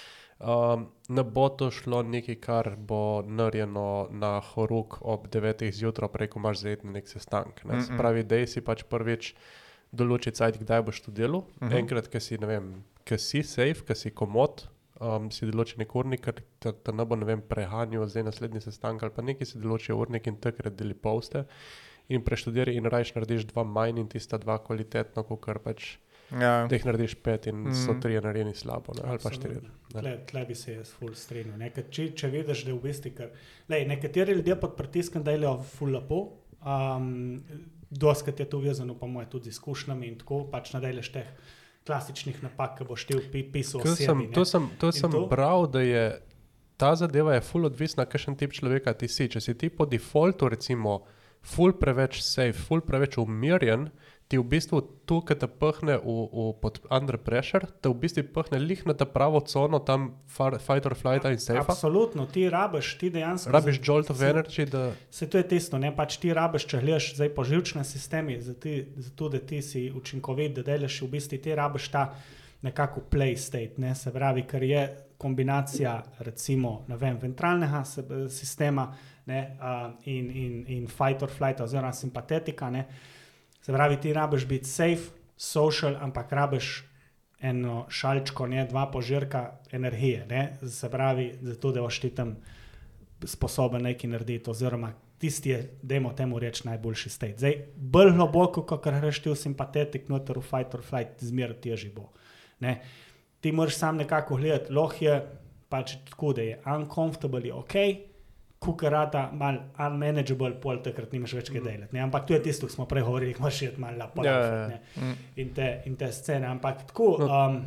Um, ne bo to šlo nekaj, kar bo narjeno na horuk ob devetih zjutraj, preko imaš zajeti na nek sestank. Ne. Se pravi, dej si pač prvič določi cajt, kdaj boš to delal. Mm-hmm. Enkrat, ki si, ne vem, ki si safe, ki si komod, Um, si določi nek urnik, ker te, te ne bo, ne vem, prehanjal zdaj naslednji sestank ali pa nekaj, si določi urnik in takrat deli poste in preštudiri in rajš narediš dva manj in tista dva kvalitetno, kakor pač ja. Teh narediš pet in mm. so tri narejeni slabo, ne, ali pa štiri. Tle, tle bi se jaz ful strenil. Če, če vidiš, da je v bistvu, ker lej, nekateri ljudje pod pritiskom delajo ful lepo, um, doskrat je to vezano, pa moje tudi z izkušnjami in tako, pač nadalješ teh klasičnih napak, ki boš ti pisal o sebi. To sem, to sem to? bral, da je ta zadeva je ful odvisna, kakšen tip človeka ti si. Če si ti po defaultu recimo ful preveč safe, ful preveč umirjen, ti v bistvu tu, ki te pahne v, v, pod under pressure, te v bistvu pahne lih na ta pravo cono, tam far, fight or flight in safe. Absolutno, ti rabiš, ti dejansko... Rabiš jolt of energy, da... Se to je tisto, ne, pač ti rabiš, če gledaš zdaj po živčnem sistemi, zato da ti si učinkovit, da delaš v bistvu, ti rabiš ta nekako play state, ne, se pravi, ker je kombinacija recimo, ne vem, ventralnega sistema, ne, uh, in, in, in fight or flight oziroma simpatetika, ne. Se pravi, ti rabiš biti safe, social, ampak rabiš eno šalčko, ne, dva požirka energije, ne, se pravi, zato da boš ti tam sposoben nekaj narediti, oziroma tisti je, dajmo temu reči, najboljši state. Zdaj, bolj globoko, kot greš ti v simpatetik, noter v fight or flight, zmeraj težji bo. Ne. Ti moraš sam nekako gledati, lahko je pač tako, da je uncomfortable, je ok, kukarata mal unmanageable, pol takrat nimaš več kaj delati, ne, ampak tu je tisto, smo prej govorili, imaš jeti malo na polafet, ne, mm. in, te, in te scene, ampak tako, um,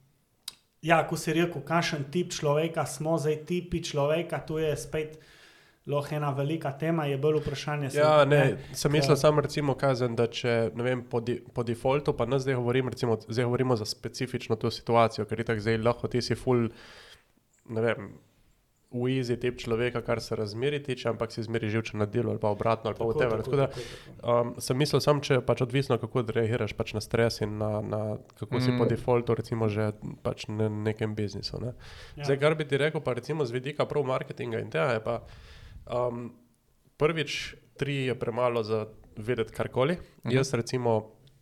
ja, ko si rekel, kakšen tip človeka smo, zdaj tipi človeka, tu je spet lahko ena velika tema, je bolj vprašanje. Ja, sem, ne, ne, sem mislil ka... samo recimo kazen, da če, ne vem, po, di, po defaultu, pa nas zdaj govorim, recimo, zdaj govorimo za specifično to situacijo, ker je tako zdaj lahko ti si full, ne vem, v easy tip človeka, kar se razmeri tiče, ampak si zmeri živčen na delu ali pa obratno ali pa whatever. Tako, tako, tako, tako, tako. Um, sem mislil sam, če pač odvisno, kako reagiraš pač na stres in na, na kako mm. si po defaultu recimo že pač na nekem biznisu. Ne? Ja. Zdaj, kar bi ti rekel, pa recimo z vidika prav marketinga in tega je pa um, prvič tri je premalo za vedeti karkoli. Mm. Jaz recimo,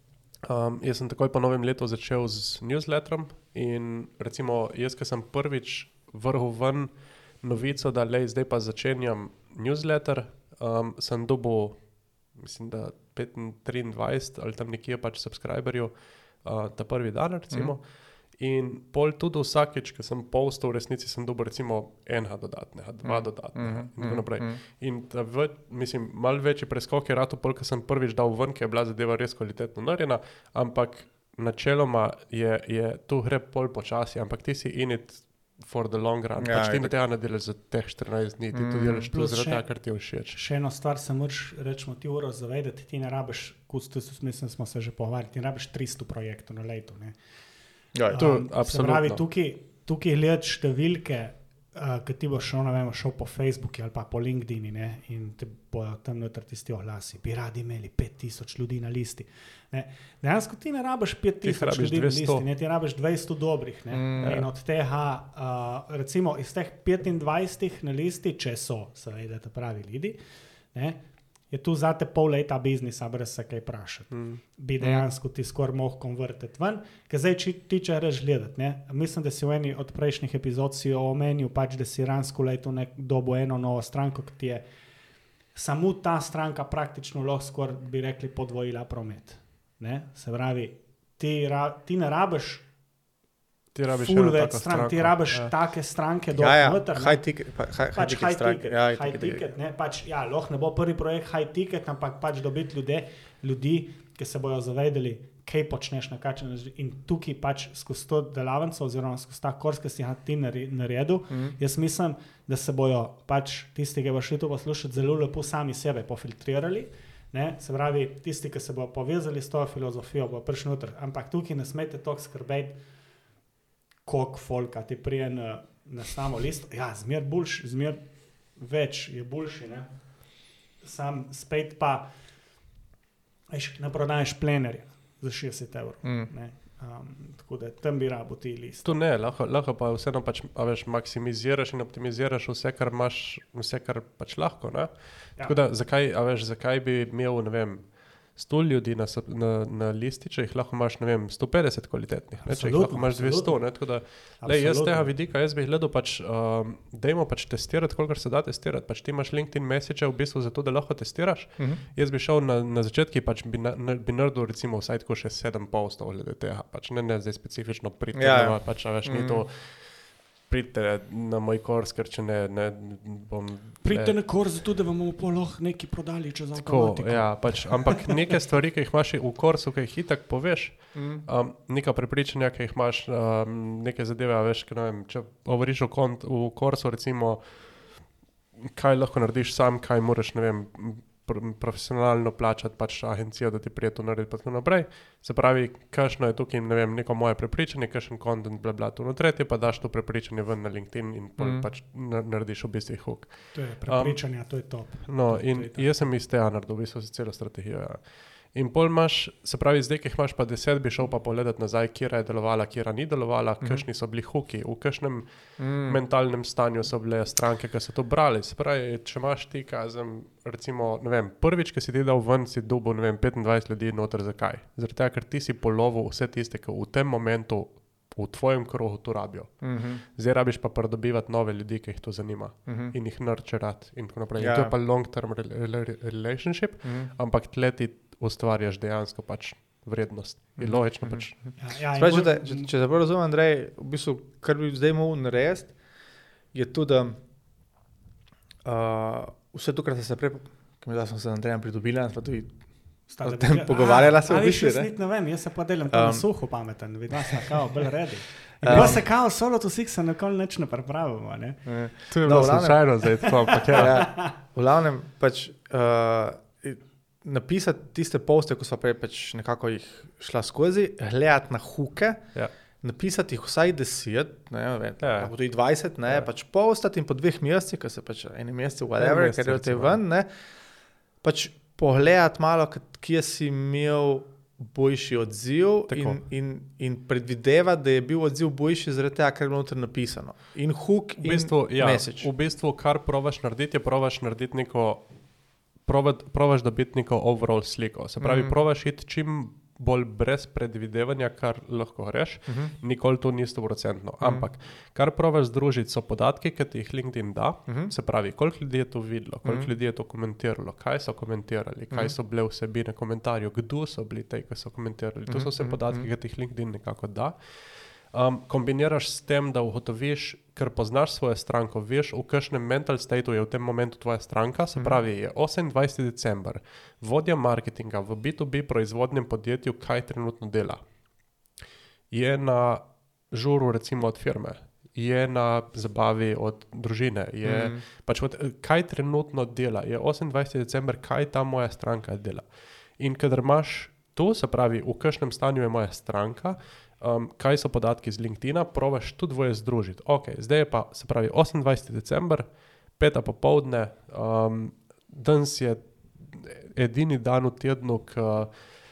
um, jaz sem takoj po novem letu začel z newsletterom in recimo jaz, ki sem prvič vrhu ven novico, da lej, zdaj pa začenjam newsletter, um, sem dobil, mislim, da petindvajset ali tam nekje pač subscriberjev uh, ta prvi dan, recimo. Mm. In pol tudi vsakeč, ko sem postal, v resnici sem dobil recimo enega dodatnega, dva mm. dodatnega mm. in tako naprej. Mm. In ta v, mislim, malo večji preskok je rato pol, ko sem prvič dal ven, ki je bila zadeva res kvalitetno narejena, ampak načeloma je, je tu gre pol počasi, ampak ti si in it for the long run. Ja, pač ti na tega ne delaš za teh štirinajst dni, ti mm. to delaš tu zaradi tega, kar ti všeč. Še eno stvar se moraš, rečemo, ti uro zavedati, ti ne rabiš, kot mislim, smo se že pogovarjali, ti ne rabiš tristo projektov na letu. Ne? Ja, to um, absolutno. Se pravi, tukaj, tukaj gledati številke, uh, ki ti boš šel, ne vem, šel po Facebooku ali pa po LinkedIni, ne? In te bojo tam noter tisti oglasi, bi radi imeli pet tisoč ljudi na listi. Ne. Dejansko ti ne rabiš pet tisoč ljudi na listi, ne, ti rabiš dvesto dobrih. Ne. Mm, in od tega, uh, recimo iz teh petindvajset na listi, če so, seveda, te pravi ljudi, ne, je tu zate pol leta biznisa, brez se kaj prašati. Mm. Bi dejansko ti skoraj mohl konvertiti ven, ker zdaj či, ti če reš gledati. Ne. Mislim, da si v eni od prejšnjih epizod si omenil, pač, da si ransko leto nek dobo eno novo stranko, ki ti je samo ta stranka praktično lahko skoraj, bi rekli, podvojila promet. Ne? Se pravi, ti, ra, ti ne rabiš ti rabiš full več strank, ti rabiš ja. take stranke do ja, ja. noter. High ticket, pa, high, pač high ticket stranke. Ja, high ticket, ticket ne? Pač, ja, lahko ne bo prvi projekt high ticket, ampak pač dobiti ljudi, ljudi, ki se bojo zavedali, kaj počneš na kakšen način. In tukaj pač skozi to delavnico oziroma skozi ta kurs, ki si ga ti naredil, mm. jaz mislim, da se bojo pač tisti, ki bo šli to poslušati, zelo lepo sami sebe pofiltrirali. Ne? Se pravi, tisti, ki se bojo povezali s to filozofijo, bojo prišli noter. Ampak tukaj ne smete toliko skrbeti, koliko folka ti prije na, na samo listo. Ja, zmer boljši, zmer več je boljši. Ne? Sam spet pa eš, ne prodaješ plenerja za šestdeset evrov. Mm. Ne? Um, tako da tam bi rabo ti list. Tu ne, lahko, lahko pa vseeno pač, veš, maksimiziraš in optimiziraš vse, kar imaš, vse, kar pač lahko. Ne? Ja. Tako da, zakaj, a veš, zakaj bi imel, ne vem, sto ljudi na, na, na listi, če jih lahko imaš, ne vem, sto petdeset kvalitetnih, ne? Če jih lahko imaš dvesto. Ne? Tako da, lej, jaz tega vidika, jaz bi gledal pač, um, dajmo pač testirati, kolikor se da testirati. Pač ti imaš LinkedIn message v bistvu zato, da lahko testiraš. Mm-hmm. Jaz bi šel na, na začetki, pač bi, na, bi naredil recimo vsaj tako še sedem postov glede tega. Pač ne, ne zdaj specifično pri tem, ja, ja. pač, a veš, mm-hmm. ni to pridite na moj kurs, ker če ne, ne bom... Pridite na kurs, zato da vam bomo pa lahko nekaj prodali čez avtomatiko. Ja, pač, ampak neke stvari, ki jih imaš v kursu, ki jih itak poveš, Mm. um, neka prepričanja, ki jih imaš, um, neke zadeve, a veš, ne vem, če govoriš o kont, v kursu, recimo, kaj lahko narediš sam, kaj moraš, ne vem, pr- profesionalno plačati pač agencijo, da ti prije to narediti, pa tako naprej. Se pravi, kakšno je tukaj, ne vem, neko moje prepričanje, kakšen content, bla, bla, tu no tretje, pa daš to prepričanje ven na LinkedIn in pol Mm. pač na- narediš v bistvu hook. To je prepričanje, um, to je top. No, To- to in je to. jaz sem iz tega naredil, v bistvu celo strategijo, ja. In pol imaš, se pravi, zdaj, ki jih imaš pa deset, bi šel pa pogledati nazaj, kjera je delovala, kjera ni delovala, Mhm. kakšni so bili huki, v kakšnem Mm. mentalnem stanju so bile stranke, ki so to brali. Se pravi, če imaš ti kazem, recimo, ne vem, prvič, ki si ti dal ven, si dobil, ne vem, petindvajset ljudi noter, zakaj? Zaradi tega, ker ti si polovil vse tiste, ki v tem momentu v tvojem krogu to rabijo. Mhm. Zdaj rabiš pa pridobivati nove ljudi, ki jih to zanima Mhm. in jih nurturati in tako naprej. Ja. In to je pa long-term rel- rel- relationship, Mhm. ampak tle ti ustvarjaš dejansko pač vrednost. Je Mhm. logično Mhm. pač. Ja, ja, in Sprej, če, bolj- te, če, če te prav razumem, Andrej, v bistvu, kar bi zdaj mogel narediti, je to, da uh, vse to, kar ste se prej, ki mi smo se z Andrejem pridobili, in smo tudi sta o da tem bi- pogovarjala se v A, a, bistvu, veš, jaz ne? niti ne vem, jaz se pa delam tam Um, na suho pameten, vidim, se kao, bolj redi. In Um, um, se kao solo to sik se nikoli nič ne pripravimo, ne? Eh, To je No, bilo v glavnem- slučajno zdaj tako, ampak ja. Ja, v glavnem, pač, uh, napisati tiste poste, ko so prej pač nekako jih šla skozi, gledati na huke, Ja. napisati jih vsaj deset, ne vem, Ja. lahko tudi dvajset, ne, Ja. pač postati in po dveh mesecih, ko se pač eni meseci, En whatever, mesec, ker je v tej recimo. ven, ne, pač pogledati malo, k- kje si imel boljši odziv Tako. in, in, in predvidevati, da je bil odziv boljši zaradi tega, ker je bilo noter napisano. In hook V bistvu, in ja, message. v bistvu, kar probaš narediti, je probaš narediti neko, probat, probaš dobiti neko overall sliko. Se pravi, Mhm. mm. probaš iti čim bolj brez predvidevanja, kar lahko greš. Mhm. Nikoli to ni stoprocentno. Mhm. Ampak, kar probaš združiti, so podatki, ki ti jih LinkedIn da. Mhm. Se pravi, koliko ljudi je to videlo, koliko Mhm. ljudi je to komentiralo, kaj so komentirali, kaj Mhm. so bile vsebine komentarjev, kdo so bili ti, ki so komentirali. To so vse Mhm, podatki, mhm. ki ti jih LinkedIn nekako da. Um, kombiniraš s tem, da ugotoviš, ker poznaš svojo stranko, veš, v kakšnem mental stateu je v tem momentu tvoja stranka. Se Mhm. pravi, je osemindvajseti december, vodja marketinga v B dva B proizvodnem podjetju, kaj trenutno dela. Je na žuru, recimo od firme, je na zabavi od družine, je Mhm. pač od, kaj trenutno dela, je osemindvajseti december, kaj ta moja stranka dela. In kadar imaš to, se pravi, v kakšnem stanju je moja stranka, um, kaj so podatki z LinkedIna, probaš tu dvoje združiti. Ok, zdaj je pa, se pravi, osemindvajseti december, peta popovdne, um, danes je edini dan v tednu, ko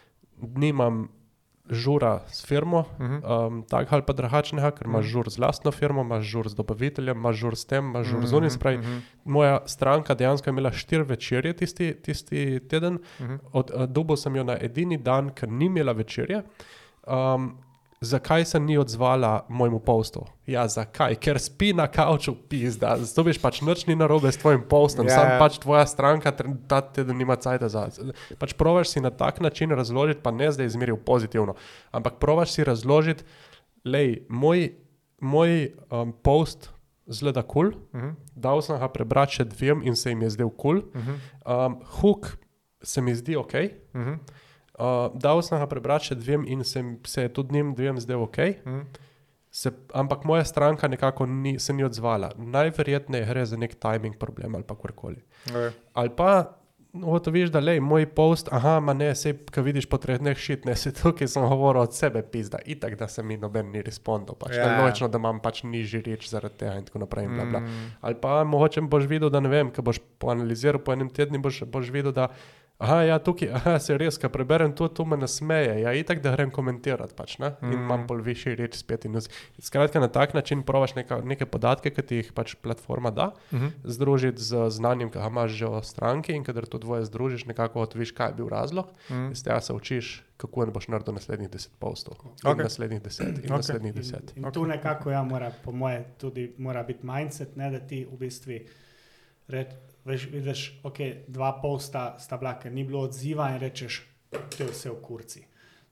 nimam žura s firmo, Mhm. um, tak ali pa drugačnega, ker imaš Mhm. žur z lastno firmo, imaš žur z dobaviteljem, imaš žur s tem, imaš žur z unim. Se pravi, Mhm. moja stranka dejansko je imela štiri večerje tisti, tisti teden. Mhm. Od, uh, dobil sem jo na edini dan, ker ni imela večerje. Um, zakaj se ni odzvala mojemu postu? Ja, zakaj? Ker spi na kavču, pizda. Zato veš, pač nič ni narobe s tvojim postom, Ja, yeah. Sam ja. pač tvoja stranka tr- ta teden nima cajta za. Pač provaš si na tak način razložiti, pa ne zdaj izmeril pozitivno, ampak provaš si razložiti, lej, moj, moj um, post zgleda kul, cool, Mhm. dal sem ga prebrati še dvem in se jim je zdel kul. Cool. Mhm. Um, hook se mi zdi ok. Mhm. Uh, dal sem ga prebrati še dvem in se, se je tudi njim dvem zdel ok. Mhm. Se, ampak moja stranka nekako ni, se ni odzvala. Najverjetneje gre za nek timing problem ali pa karkoli. Okay. Ali pa ugotoviš, da lej, moj post, aha, ma ne, sej, ko vidiš po treh dneh šit, ne, se tukaj sem govoril od sebe, pizda, itak, da se mi noben ni respondil. Pač, Ja. yeah. Logično, da imam pač nižji reč zaradi tega in tako naprej in bla bla. Mm. Ali pa mogoče boš videl, da ne vem, ko boš poanaliziral po enem tednu, boš, boš videl, da aha, ja, tukaj, aha, se res, ko preberem to, to me nasmeje, ja, itak, da grem komentirati pač, ne, in Mhm. imam pol višji reč spet. In uz- skratka, na tak način probaš neka, neke podatke, ki ti jih pač platforma da, Mhm. združiti z znanjem, ki ga imaš že o stranki in kadar to dvoje združiš, nekako odviš, kaj je bil razlog, Mhm. iz tega se učiš, kako ne boš naredil naslednjih deset postov. In Okej. naslednjih deset in Okej. naslednjih deset. In, in tu nekako, ja, mora, po moje, tudi mora biti mindset, ne, da ti v bistvu reč, veš, vidiš, ok, dva posta sta bila, ker ni bilo odziva in rečeš, to je vse v kurci.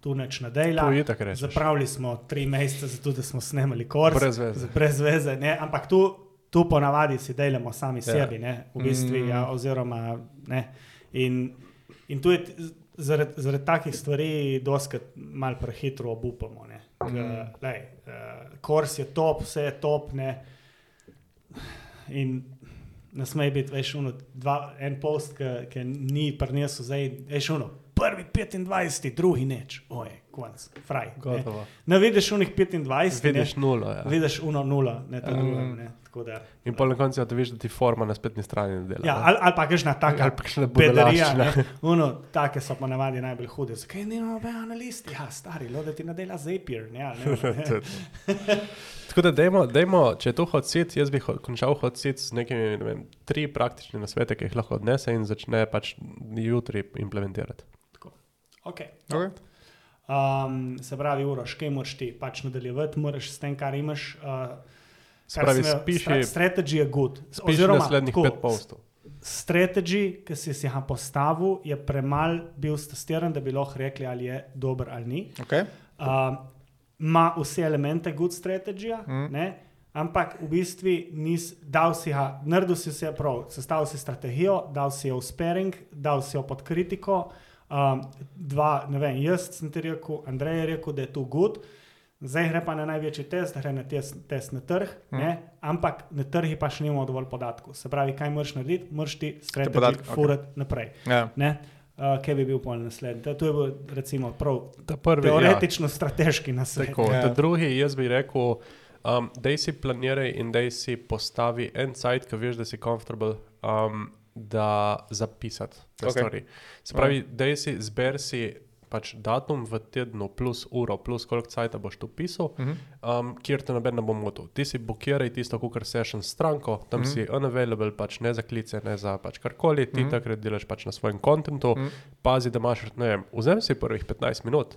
tu neč nadejla. To itak rečeš. Zapravili smo tri mesece za to, da smo snemali kurs. Brez veze. Brez veze, ne, ampak tu, tu ponavadi si delamo sami Ja. sebi, ne, v bistvu, Mm. ja, oziroma, ne, in, in tu je t- zaradi, zaradi takih stvari doskrat malo prehitro obupamo, ne, K, Mm. lej, uh, kurs je top, vse je top, ne, in ne sme biti, veš, uno, dva, en post, ki ni prinesel zdaj, veš, uno, prvi petindvajseti, drugi neč, oje, konc, fraj. Gotovo. Ne, ne vidiš unih petindvajset, Vidiš nulo, ja. vidiš uno nula, ne ta Mm. druga, ne, tako da. In pol na koncu ja, da vidiš, da ti forma na spletni strani ne dela. Ja, ne. ali, ali pa kakšna taka Ali pa kakšna bedarija, budalaščina. ne, uno, take so ponavadi najbolj hude. Zakaj ni nobena na listi? Ja, stari, lo, da ti nadela Zapier, ne, ali ne, ne. Tako da dejmo, dejmo, če je to hot seat, jaz bi ho- končal hot seat z nekimi, ne vem, tri praktične nasvete, ki jih lahko odnese in začne pač jutri implementirati. Okay. Okay. Um, se pravi, Uroš, kaj moraš ti pač nadaljevati, moraš s tem, kar imaš. Uh, Se pravi, spiši- Strategy je good. Spiši naslednjih pet postov. Strategy, ki si si ga postavil, je premalo bil testiran, da bi lahko rekli, ali je dober ali ni. Okay. Uh, Ma vse elemente good strategija, Mm. ne? Ampak v bistvu nis dal si ga, naredil si vse prav, sestavil si strategijo, dal si jo v sparing, dal si jo pod kritiko. Um, dva, ne vem, jaz sem ti rekel, Andrej je rekel, da je to good. Zdaj gre pa na največji test, gre na test, test na trg, Mm. ne? Ampak na trgi pa še nimamo dovolj podatkov. Se pravi, kaj moraš narediti, moraš ti strategijo podatke, okej. furati naprej. Ja. Ne? Uh, kaj bi bil pol naslednji? To, to je bil recimo prav Ta prvi, teoretično strateški nasvet. Tako, Ja. ta drugi, jaz bi rekel, um, dej si planiraj in dej si postavi en sajt, ki veš, da si comfortable, um, da zapisati te Ok. stvari. Se pravi, dej si, zber si pač datum v tednu plus uro, plus koliko cajta boš tu pisal, Mhm. um, kjer te noben ne bo motil. Ti si blokiraj tisto, kukar session stranko, tam Mhm. si unavailable, pač ne za klice, ne za pač karkoli, ti Mhm. takrat delaš pač na svojem kontentu, Mhm. pazi, da imaš, ne vem, vzem si prvih petnajst minut,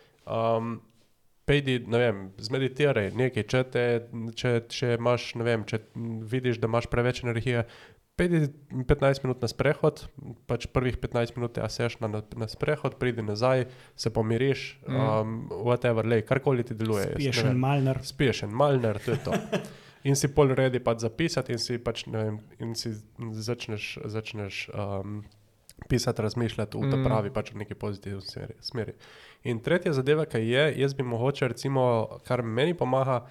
um, pejdi, ne vem, zmeditiraj nekaj, če, te, če, če imaš, ne vem, če vidiš, da imaš preveč energije, pejdi petnajst minut na sprehod, pač prvih petnajst minut te aseš na, na sprehod, pridi nazaj, se pomiriš, Mm. um, whatever, lej, karkoli ti deluje. jaz Spiješ ne en vem. malner. Spiješ en malner, to je to. In si pol redi pač zapisati in si pač, ne vem, in si začneš, začneš um, pisati, razmišljati v ta Mm. pravi, pač v neki pozitivni smeri, smeri. In tretja zadeva, ki je, jaz bi mogoče recimo, kar meni pomaga,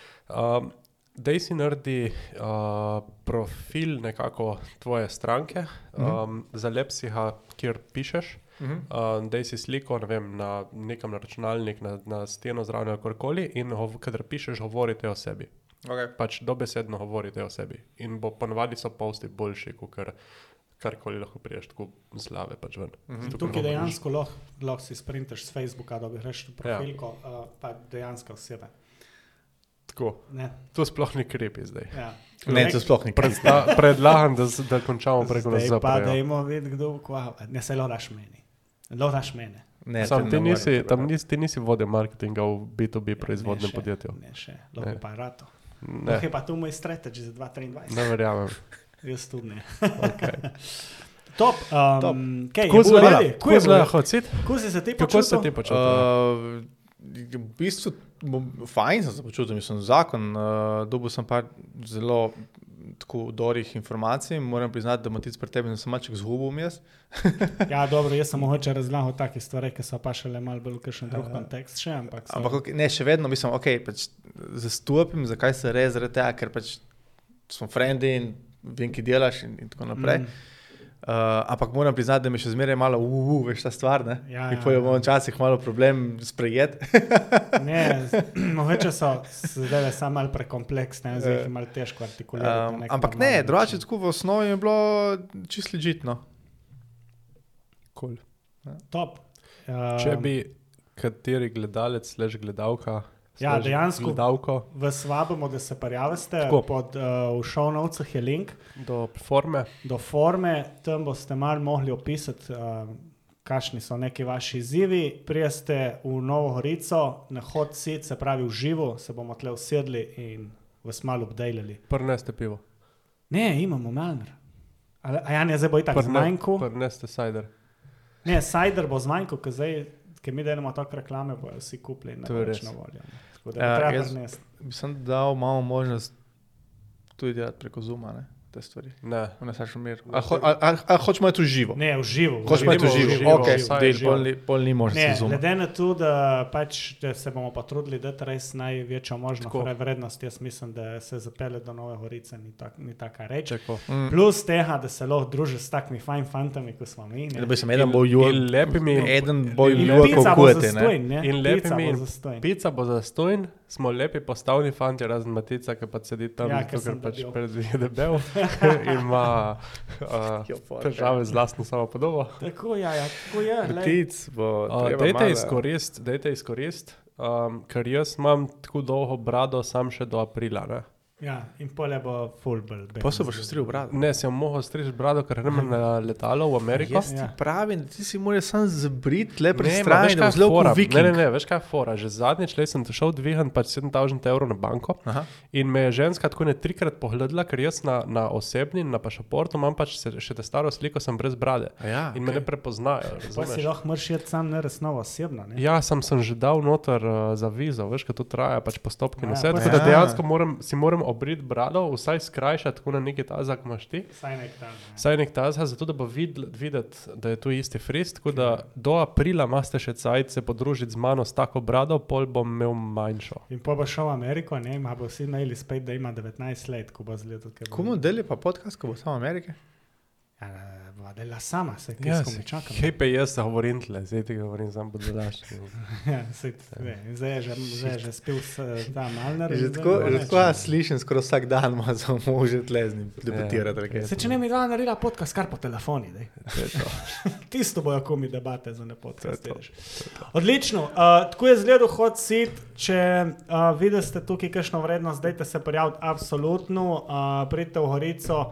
um, dej si naredi uh, profil nekako tvoje stranke, um, zalep si ga, kjer pišeš, Mhm. Uh, dej si sliko, ne vem, na nekam na računalnik, na, na steno zraven ali karkoli in hov, kadar pišeš, govorite o sebi. Okay. Pač dobesedno govorite o sebi. In bo ponavadi so posti boljši, kot kar, karkoli lahko priješ tako z glave pač ven. Mhm. Zato, ker Tukaj govoriš. dejansko lahko, lahko si sprintaš z Facebooka, da bi greš v profilko, ja. uh, pa dejansko osebe. Tako. Ne, To sploh ni creepy zdaj. ja. Ne, to sploh ni. Predsta, predlagam, da, z- da končamo preko nas Zdaj pa zaprejo. dajmo videti, kdo kva. Ne, se lo daš meni. Lo daš mene. Ne, Sam to ti ne nisi, morem tam prebrati. nisi, ti nisi vodja marketinga v B dva B Ja, proizvodnem ne še, podjetju. Ne še, lahko Ne. pa rato. Ne, Lahko je pa tu moj strategy za dva tisoč triindvajset. ne verjamem. Jaz tudi ne. Okay. Top. Um, Top. Kaj, Kako je bilo zgleda? ready? Kako zgleda hot seat? Kako si se ti Kako si se ti počutil? počutil? Uh, v bistvu, bom- fajn sem se počutil, mislim, zakon. Uh, dobil sem par zelo tako dobrih informacij. Moram priznati, da motic pri tebi sem maček zgubil jaz. Ja, dobro, jaz sem mogoče razlagal take stvari, ki so pa šele malo bolj v kakšen drug Ja. kontekst še, ampak so- Ampak ok, ne, še vedno mislim, ok, pač zastopim, zakaj se res zaradi tega, ker pač smo frendi in vem, ki delaš in, in tako naprej. Mm. Uh, ampak moram priznati, da mi še zmeraj malo, uh, uh, veš ta stvar, ne? Ja, in ja, pojem ja. bom včasih malo problem sprejeti. Ne, z- mogoče so zdaj samo malo prekompleksne, zdaj jih je malo težko artikulirati. na Um, nek ampak normalen ne, način. drugače tako v osnovi je bilo čisto ležitno. Cool. Top. Um, Če bi kateri gledalec, lež gledalka, Ja, slash dejansko. gledalko Vas vabimo, da se prijavite. Tako. Pod, uh, v show notesih je link do forme, do forme, tam boste malo mogli opisati, uh, kakšni so neki vaši izzivi. Prijeste v Novo Gorico, na hot seat, se pravi v živo, se bomo tle usedli in vas malo obdelali. prneste pivo. Ne, imamo Malmer. A, a ja, ne, zdaj bo itak zmanjku. Prneste cider. Ne, cider bo zmanjku, ker zdaj, ker mi delamo tako reklame, bojo vsi kupili in To je ne več res. na voljo. ne. Tako da Ja, ja, treba jaz- prinesti. Bi sem dal malo možnost tudi delati preko Zooma, ne, te stvari. Ne. V nesrečnem miru. A, ho, a, a, a hočemo iti v živo? Ne, v živo. Hočemo iti v Vidimo v živo? živo, Ok, vsaj del, živo. pol, ni- pol ni možnosti Ne, Zooma. glede na to, da pač da se bomo pa trudili dati res največjo možno Tako. vrednost, jaz mislim, da se zapele do Nove Gorice, ni, tak, ni taka reč. Čeko. Mm. Plus tega, da se lahko družiš s takimi fajn fantami, kot smo mi. ne. Da bi se eden bolj jul, in lepimi- eden bolj In jul pica kot bo kujete, ne. zastojn, ne? In Pica lepimi bo in zastojn. Pica bo zastojn, smo lepi postavni fanti, razen Matica, ki pa sedi tam, Ja, ja, ker zato, ker sem pač debel. pred je debel in ima uh, Jo, fuck, težave z lastno samopodobo. Tako, ja, ja, tako je. glej. Ptic bo Uh, treba dajte malo- izkorist, dajte izkorist, um, ker jaz imam tako dolgo brado, sam še do aprila. Ne, Ja, in pole bo full bolj. Pa se boš stril brado. ne sem mogel striž brado, ker grem na letalo v Ameriko. Jaz ti Ja. pravim, da ti si moraš sam zabrit le pred Ne, ma, strani, veš, da kaj bo je zelo fora? kot viking. Ne, ne, ne, veš kaj je fora. Že zadnjič le sem šel dvigan pač sedem tisoč evrov na banko Aha. in me je ženska tako ne trikrat pogledala, ker jaz na, na osebni, na pašaportu imam pač se- še te staro sliko, sem brez brade. A ja, In me ne okej. prepoznajo. Pa si razumeš? lahko mrš jeti sam ne resnovo osebno. Ne? Ja, sem, sem že dal noter uh, za vizo, veš, kaj to traja, pač postopki Ja, in vse. pa Tako se- da dejansko moram, si moram obriti brado, vsaj skrajšati, tako na neki tazak imaš ti. Saj nek tam. ne. Vsaj nek tazak, zato da bo vid, videti, da je tu isti frist. Tako da do aprila imate še cajt se podružiti z mano s tako brado, pol bom imel manjšo. In pa bo šel v Ameriko, ne, ima bo vsi imeli spet, da ima devetnajst let, ko bo zletel. Komu deli pa podcast, ko bo samo Amerike? Ja, bo dela sama, se Ja, kaj ja, čakam. hej, pa jaz se govorim tle, zdaj ti govorim, sam bo delaš. Ja, sej, ne, zdaj je že, zdaj je že spil s, ta Malner. in Že zdaj tako, ne bo že več. tako jaz slišim skoraj vsak dan, ima za može tle z njim debatirati. Ja. Ja. Se če ne mi dva naredila podcast, kar po telefoni. daj. To je to. Tisto bojo komi debate za ne podcast. To je to. vidiš. Odlično. Uh, tako je izgledal hot seat. Če uh, vidite tukaj kakšno vrednost, dajte se prijaviti absolutno. Uh, pridite v Gorico,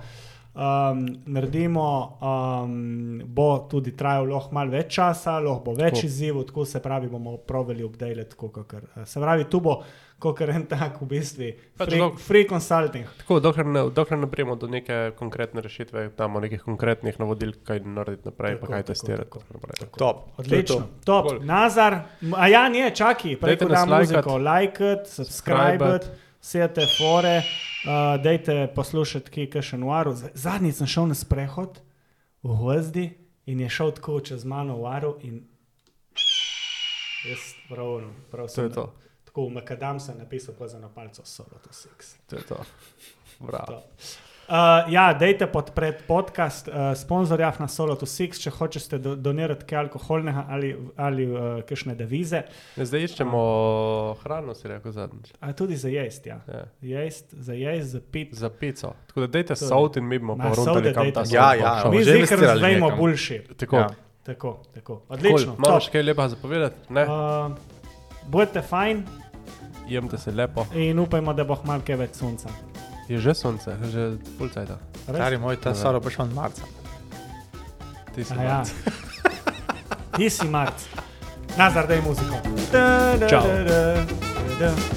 um, naredimo, um, bo tudi trajalo lahko malo več časa, lahko bo več Tako. izzivov, tako se pravi, bomo proveli obdelati, tako kakor. Uh, se pravi, tu bo kakor en tak v bistvu Pač free, dok- free consulting. Tako, dokler ne, dokler ne prijemo do neke konkretne rešitve, damo nekih konkretnih navodil, kaj narediti naprej, Tako, pa kaj tako, testirati. tako. tako naprej. Top. Odlično, To je top. Cool. Nazar, M- a ja, ne, čakaj, prej Dajte ko nas dam lajkat. muziko, lajkat, subscribe, vse te fore, uh, dajte poslušati, ki je kakšen varu. Zadnjič sem šel na sprehod v Gozdi in je šel tako čez mano varu in jaz prav, prav To sem je to. tako v Makadam sem napisal pa za na palco Solo to Six. To je to. Bravo. To. Uh, ja, dejte podpreti podcast uh, sponzorja na Solo to Six, če hočete do, donirati kaj alkoholnega ali, ali uh, kakšne devize. Ne, zdaj iščemo hrano, si rekel zadnjič. A tudi za jest, ja. Ja. Jest, za jest, za pit. Za pico. Tako da dajte To je- solt in mi bomo Ma, povrntali solde kam dajte. ta Ja, solt bo ja, šel. Mi že zdaj investirali razvejmo nekam. boljši. Tako. Ja. Tako, tako. Cool. Odlično. Imaš Top. kaj lepa za povedati? Ne? Uh, Budite fajn Jemte se lepo. in upajmo, da bo malo kaj več sonca. Je že sonce, že pol cajta. Res? Stari moj, ta Ne. Saro prišel od marca. Ti si A ja. marc. Ti si marc. Nazar, daj muziko. Da, da, Čau. da, da, da.